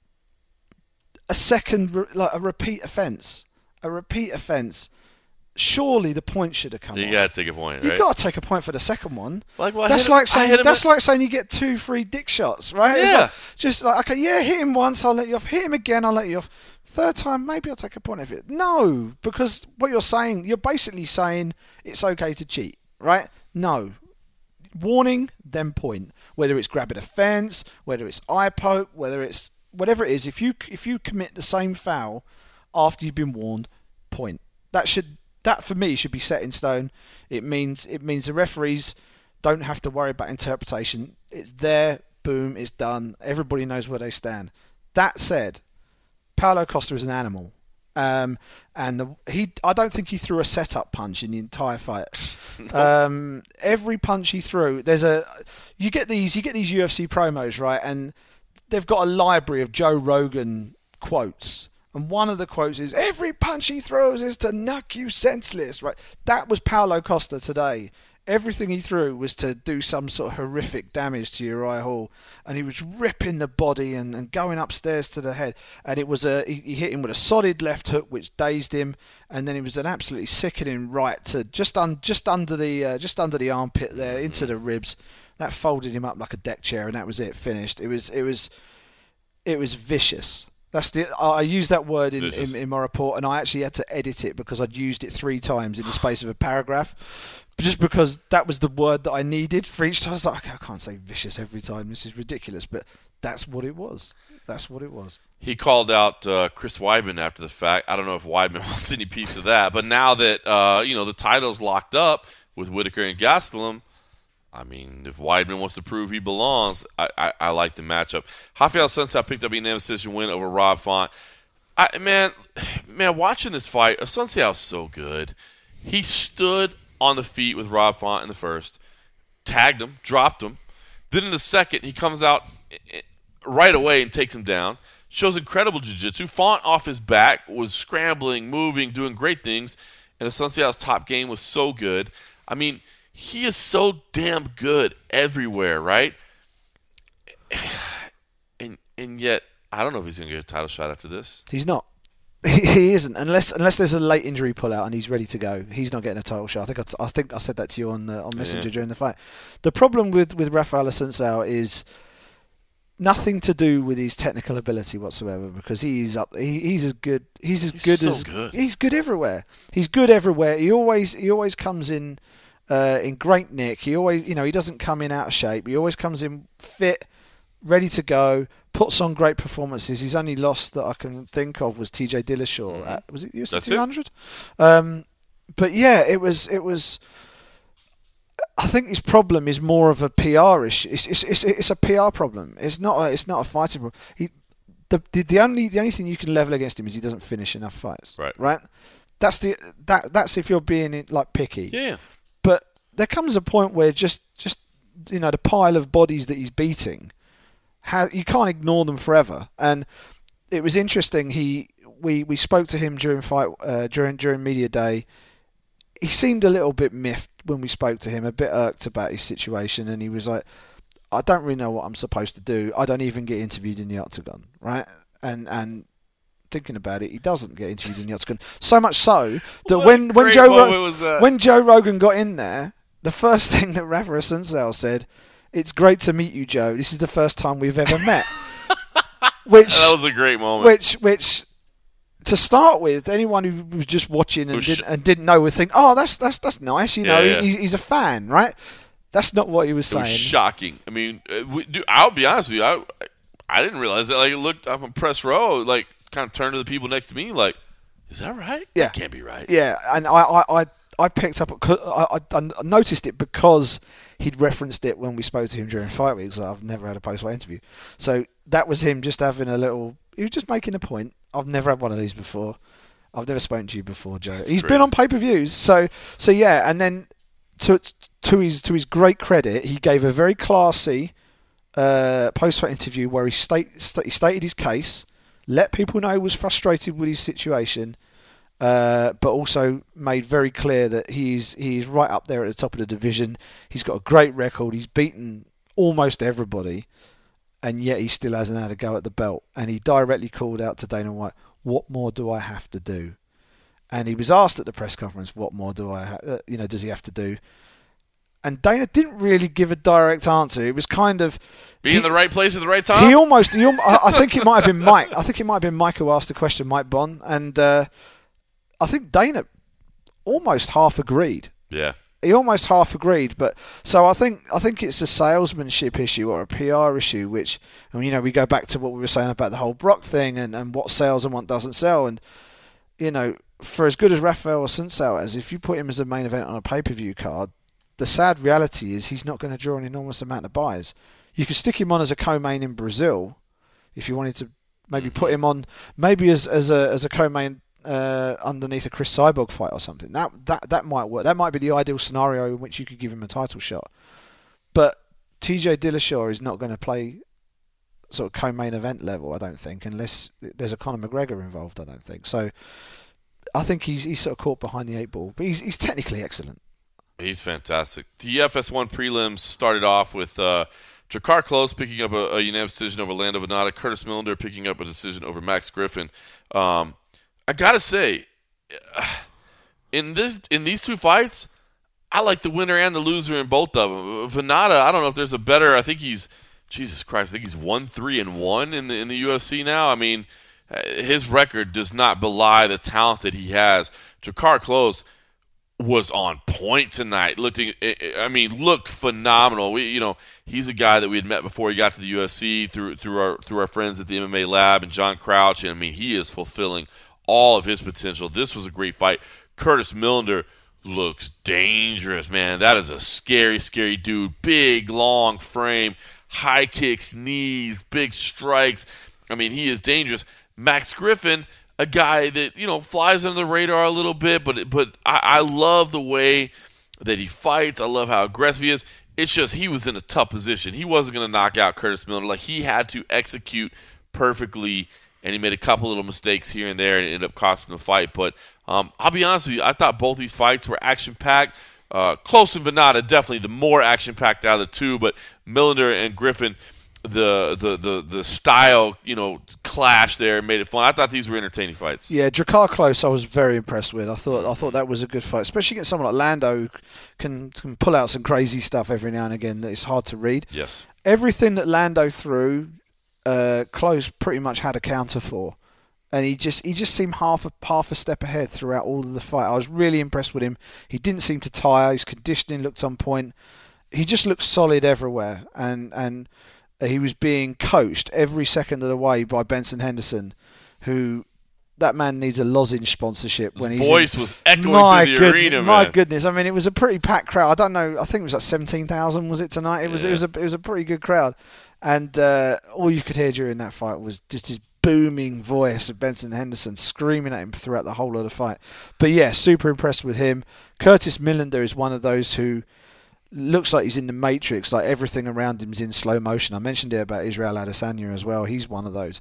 a repeat offence. A repeat offence. Surely the point should have come off. You got to take a point, right? You got to take a point for the second one. That's like saying you get 2 free dick shots, right? Yeah. Just like, okay, yeah, hit him once, I'll let you off. Hit him again, I'll let you off. Third time, maybe I'll take a point of it. No, because what you're saying, you're basically saying it's okay to cheat, right? No. Warning, then point. Whether it's grabbing a fence, whether it's eye poke, whether it's whatever it is, if you commit the same foul after you've been warned, point. That for me should be set in stone. It means the referees don't have to worry about interpretation. It's there, boom, it's done. Everybody knows where they stand. That said, Paulo Costa is an animal, I don't think he threw a setup punch in the entire fight. Every punch he threw, you get these UFC promos, right, and they've got a library of Joe Rogan quotes. And one of the quotes is, every punch he throws is to knock you senseless. Right? That was Paulo Costa today. Everything he threw was to do some sort of horrific damage to Uriah Hall. And he was ripping the body and going upstairs to the head. And it was he hit him with a solid left hook, which dazed him. And then it was an absolutely sickening right to just under the armpit there, into the ribs. That folded him up like a deck chair, and that was it. Finished. It was vicious. I used that word in my report, and I actually had to edit it because I'd used it 3 times in the space of a paragraph, just because that was the word that I needed for each time. I was like, okay, I can't say vicious every time. This is ridiculous, but that's what it was. He called out Chris Weidman after the fact. I don't know if Weidman wants any piece of that, but now that the title's locked up with Whitaker and Gastelum, I mean, if Weidman wants to prove he belongs, I like the matchup. Rafael Assunção picked up a unanimous decision win over Rob Font. Man, watching this fight, Assunção is so good. He stood on the feet with Rob Font in the first, tagged him, dropped him, Then in the second, he comes out right away and takes him down. Shows incredible jiu-jitsu. Font off his back was scrambling, moving, doing great things. And Asunciao's top game was so good. I mean, he is so damn good everywhere, right? And yet, I don't know if he's going to get a title shot after this. He's not. He isn't, unless there's a late injury pull-out and he's ready to go. He's not getting a title shot. I think I said that to you on Messenger during the fight. The problem with Rafael Assunção is nothing to do with his technical ability whatsoever, because he's good everywhere. He's good everywhere. He always comes in great nick. He always, he doesn't come in out of shape. He always comes in fit, ready to go. Puts on great performances. His only loss that I can think of was TJ Dillashaw. Mm-hmm. Was it UFC 200? But yeah, it was. I think his problem is more of a PR issue. It's a PR problem. It's not a fighting problem. The only thing you can level against him is he doesn't finish enough fights. Right. That's if you're being like picky. Yeah. But there comes a point where just the pile of bodies that he's beating, you can't ignore them forever. And it was interesting. We spoke to him during media day. He seemed a little bit miffed when we spoke to him, a bit irked about his situation, and he was like, "I don't really know what I'm supposed to do. I don't even get interviewed in the octagon, right?" And thinking about it, he doesn't get interviewed in the octagon. So much so that when Joe Rogan got in there, the first thing that Rafa Assunção said, "It's great to meet you, Joe. This is the first time we've ever met." That was a great moment. Which to start with, anyone who was just watching and didn't know would think, "Oh, that's nice." He's a fan, right? That's not what he was saying. It was shocking. I mean, I'll be honest with you. I didn't realize that. Like, it looked up on press row, like, kind of turned to the people next to me, like, "Is that right? Yeah, that can't be right." Yeah, and I picked up. I noticed it because he'd referenced it when we spoke to him during fight weeks. Like, I've never had a post-fight interview, so that was him just having a little. He was just making a point. I've never had one of these before. I've never spoken to you before, Joe. He's been on pay-per-views, so yeah. And then to his great credit, he gave a very classy post-fight interview where he stated his case, let people know he was frustrated with his situation, but also made very clear that he's right up there at the top of the division. He's got a great record. He's beaten almost everybody, and yet he still hasn't had a go at the belt. And he directly called out to Dana White, "What more do I have to do?" And he was asked at the press conference, "What more do does he have to do?" And Dana didn't really give a direct answer. It was kind of be in the right place at the right time. I think it might have been Mike. I think it might have been Mike who asked the question, Mike Bond, and I think Dana almost half agreed. Yeah. He almost half agreed, but so I think it's a salesmanship issue or a PR issue, which, and we go back to what we were saying about the whole Brock thing and what sells and what doesn't sell, and for as good as Rafael Assunção is, if you put him as a main event on a pay-per-view card, the sad reality is he's not going to draw an enormous amount of buyers. You could stick him on as a co-main in Brazil, if you wanted to maybe put him on maybe as a co-main. Underneath a Chris Cyborg fight or something. That might work. That might be the ideal scenario in which you could give him a title shot. But TJ Dillashaw is not going to play sort of co-main event level, I don't think, unless there's a Conor McGregor involved, I don't think. So I think he's sort of caught behind the eight ball. But he's technically excellent. He's fantastic. The FS1 prelims started off with Drakkar Klose picking up a unanimous decision over Lando Vannata, Curtis Millender picking up a decision over Max Griffin. I gotta say, in these two fights, I like the winner and the loser in both of them. Vannata, I don't know if there's a better. I think he's 1-3-1 in the UFC now. I mean, his record does not belie the talent that he has. Drakkar Klose was on point tonight. Looked phenomenal. He's a guy that we had met before he got to the UFC through our friends at the MMA Lab and John Crouch. And he is fulfilling all of his potential. This was a great fight. Curtis Millender looks dangerous, man. That is a scary, scary dude. Big, long frame, high kicks, knees, big strikes. He is dangerous. Max Griffin, a guy that flies under the radar a little bit, but I love the way that he fights. I love how aggressive he is. It's just he was in a tough position. He wasn't going to knock out Curtis Millender. Like, he had to execute perfectly, and he made a couple little mistakes here and there, and it ended up costing the fight. But I'll be honest with you, I thought both these fights were action-packed. Close and Vannata, definitely the more action-packed out of the two, but Millender and Griffin, the style, clash there made it fun. I thought these were entertaining fights. Yeah, Drakkar Klose I was very impressed with. I thought that was a good fight, especially against someone like Lando who can pull out some crazy stuff every now and again that is hard to read. Yes. Everything that Lando threw, Klose pretty much had a counter for. And he just seemed half a step ahead throughout all of the fight. I was really impressed with him. He didn't seem to tire. His conditioning looked on point. He just looked solid everywhere, and he was being coached every second of the way by Benson Henderson, who that man needs a lozenge sponsorship. When his voice was echoing through the arena, man. My goodness! I mean, it was a pretty packed crowd. I don't know. I think it was like 17,000. Was it tonight? It was a pretty good crowd, and all you could hear during that fight was just his booming voice of Benson Henderson screaming at him throughout the whole of the fight. But yeah, super impressed with him. Curtis Millender is one of those who looks like he's in the Matrix, like everything around him's in slow motion. I mentioned it about Israel Adesanya as well. He's one of those.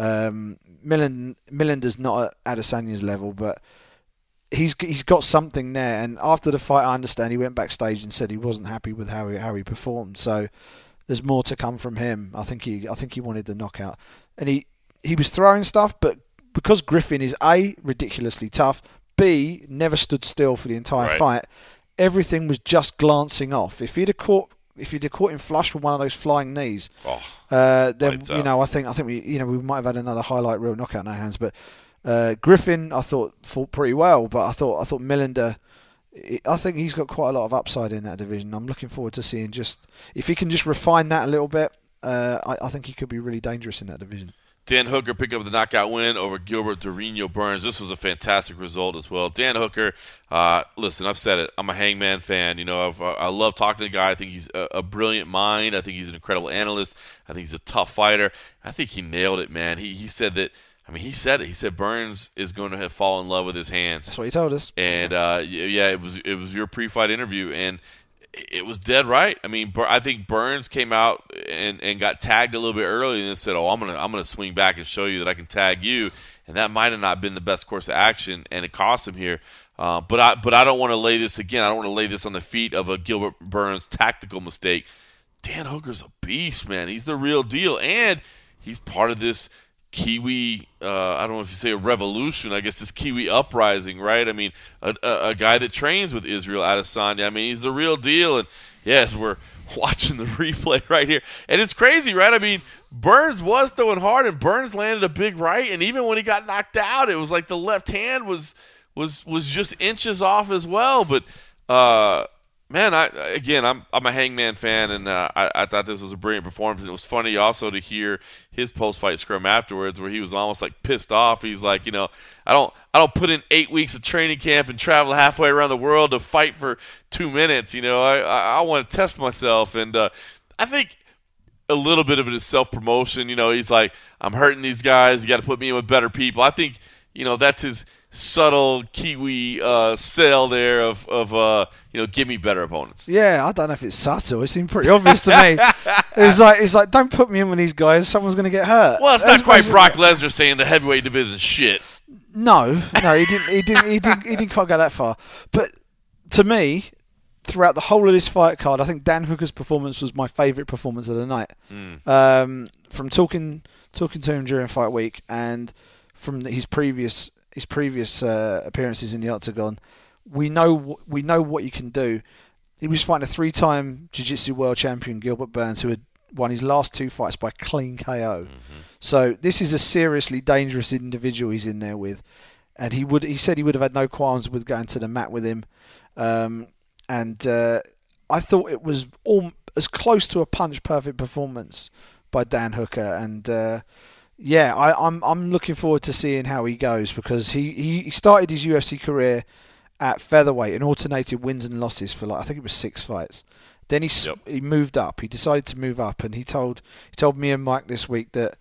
Millender's not at Adesanya's level, but he's got something there. And after the fight, I understand he went backstage and said he wasn't happy with how he performed. So there's more to come from him. I think he wanted the knockout, and he was throwing stuff, but because Griffin is A, ridiculously tough, B, never stood still for the entire fight, everything was just glancing off. If you'd have caught him flush with one of those flying knees, then I think we might have had another highlight reel knockout in our hands. But Griffin, I thought fought pretty well, but I thought Millender, I think he's got quite a lot of upside in that division. I'm looking forward to seeing if he can just refine that a little bit. I think he could be really dangerous in that division. Dan Hooker picked up the knockout win over Gilbert Durinho Burns. This was a fantastic result as well. Dan Hooker, listen, I've said it. I'm a Hangman fan. I love talking to the guy. I think he's a brilliant mind. I think he's an incredible analyst. I think he's a tough fighter. I think he nailed it, man. He said that. I mean, he said it. He said Burns is going to fall in love with his hands. That's what he told us. And it was your pre-fight interview, and it was dead right. I mean, I think Burns came out and got tagged a little bit early and then said, "Oh, I'm gonna swing back and show you that I can tag you." And that might have not been the best course of action, and it cost him here. But I don't want to lay this again. I don't want to lay this on the feet of a Gilbert Burns tactical mistake. Dan Hooker's a beast, man. He's the real deal, and he's part of this Kiwi, I don't know if you say a revolution, I guess this Kiwi uprising, right? I mean, a guy that trains with Israel Adesanya, I mean, he's the real deal. And yes, we're watching the replay right here. And it's crazy, right? I mean, Burns was throwing hard, and Burns landed a big right. And even when he got knocked out, it was like the left hand was just inches off as well. But, man, I'm a Hangman fan, and I thought this was a brilliant performance. And it was funny also to hear his post-fight scrum afterwards, where he was almost like pissed off. He's like, I don't put in 8 weeks of training camp and travel halfway around the world to fight for 2 minutes. I want to test myself, and I think a little bit of it is self-promotion. He's like, I'm hurting these guys. You got to put me in with better people. I think that's his subtle Kiwi sell there of give me better opponents. Yeah, I don't know if it's subtle. It seemed pretty obvious to me. It's like don't put me in with these guys. Someone's going to get hurt. Well, it's not quite Brock Lesnar saying the heavyweight division shit. No, he didn't quite go that far. But to me, throughout the whole of this fight card, I think Dan Hooker's performance was my favourite performance of the night. From talking to him during fight week and from his previous appearances in the octagon, we know what you can do. He was fighting a 3-time Jiu-Jitsu world champion, Gilbert Burns, who had won his last 2 fights by clean KO. So this is a seriously dangerous individual he's in there with, and he said he would have had no qualms with going to the mat with him. And I thought it was as close to a punch-perfect performance by Dan Hooker, and I'm looking forward to seeing how he goes, because he started his UFC career at featherweight and alternated wins and losses for I think it was 6 fights. Then he moved up. He decided to move up, and he told me and Mike this week that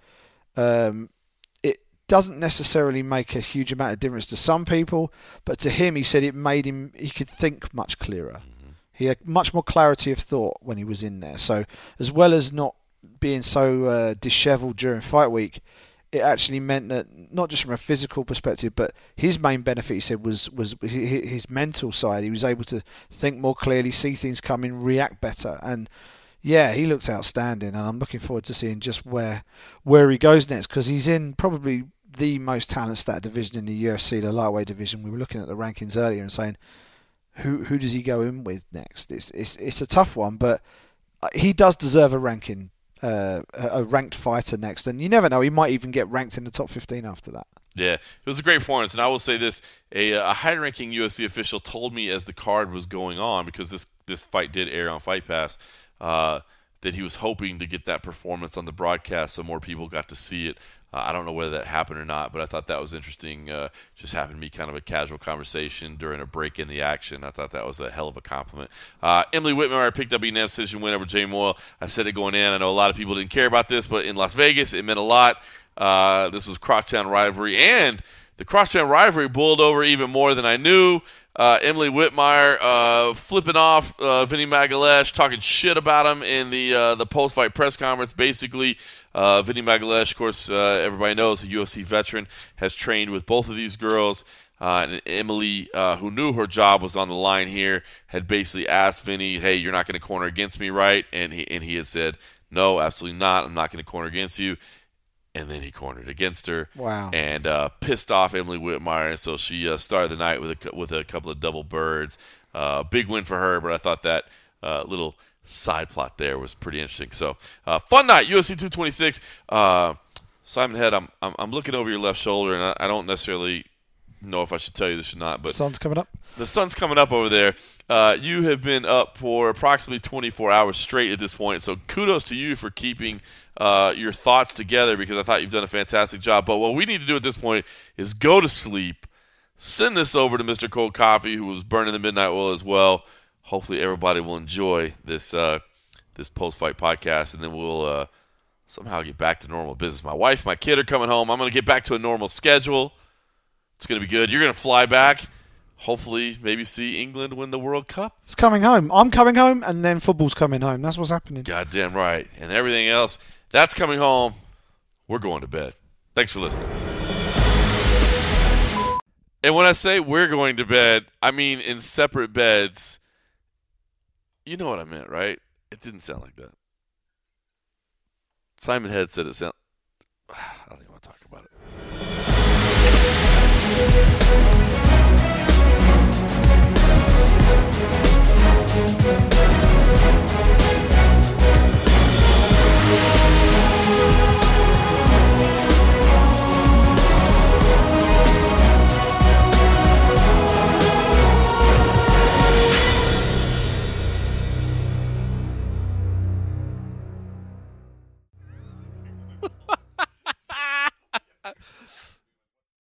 it doesn't necessarily make a huge amount of difference to some people, but to him, he said it made him, he could think much clearer. He had much more clarity of thought when he was in there. So as well as not being so dishevelled during fight week, it actually meant that not just from a physical perspective, but his main benefit, he said, was his mental side. He was able to think more clearly, see things coming, react better. And yeah, he looked outstanding, and I'm looking forward to seeing just where he goes next, because he's in probably the most talent stat division in the UFC, the lightweight division. We were looking at the rankings earlier and saying, who does he go in with next? It's a tough one, but he does deserve a ranking, a ranked fighter next, and you never know, he might even get ranked in the top 15 after that. Yeah, it was a great performance, and I will say this: a high-ranking UFC official told me as the card was going on, because this fight did air on Fight Pass, that he was hoping to get that performance on the broadcast so more people got to see it. I don't know whether that happened or not, but I thought that was interesting. Just happened to be kind of a casual conversation during a break in the action. I thought that was a hell of a compliment. Emily Whitmire picked up a unanimous decision win over Jay Moyle. I said it going in. I know a lot of people didn't care about this, but in Las Vegas, it meant a lot. This was crosstown rivalry, and the crosstown rivalry boiled over even more than I knew. Emily Whitmire flipping off Vinny Magalhaes, talking shit about him in the post-fight press conference. Basically, Vinny Magalhaes, of course, everybody knows, a UFC veteran, has trained with both of these girls. And Emily, who knew her job was on the line here, had basically asked Vinny, "Hey, you're not going to corner against me, right?" And he had said, "No, absolutely not. I'm not going to corner against you." And then he cornered against her. Wow. And pissed off Emily Whitmire. And so she started the night with a couple of double birds. Big win for her, but I thought that little side plot there was pretty interesting. So fun night, UFC 226. Simon Head, I'm looking over your left shoulder, and I don't necessarily know if I should tell you this or not, but sun's coming up. The sun's coming up over there. You have been up for approximately 24 hours straight at this point, so kudos to you for keeping your thoughts together, because I thought you've done a fantastic job. But what we need to do at this point is go to sleep, send this over to Mr. Cold Coffee, who was burning the midnight oil as well. Hopefully everybody will enjoy this post-fight podcast, and then we'll somehow get back to normal business. My wife, my kid are coming home. I'm going to get back to a normal schedule. It's going to be good. You're going to fly back. Hopefully, maybe see England win the World Cup. It's coming home. I'm coming home, and then football's coming home. That's what's happening. Goddamn right. And everything else, that's coming home. We're going to bed. Thanks for listening. And when I say we're going to bed, I mean in separate beds. You know what I meant, right? It didn't sound like that. Simon Head said it sounded... I don't even want to talk about it.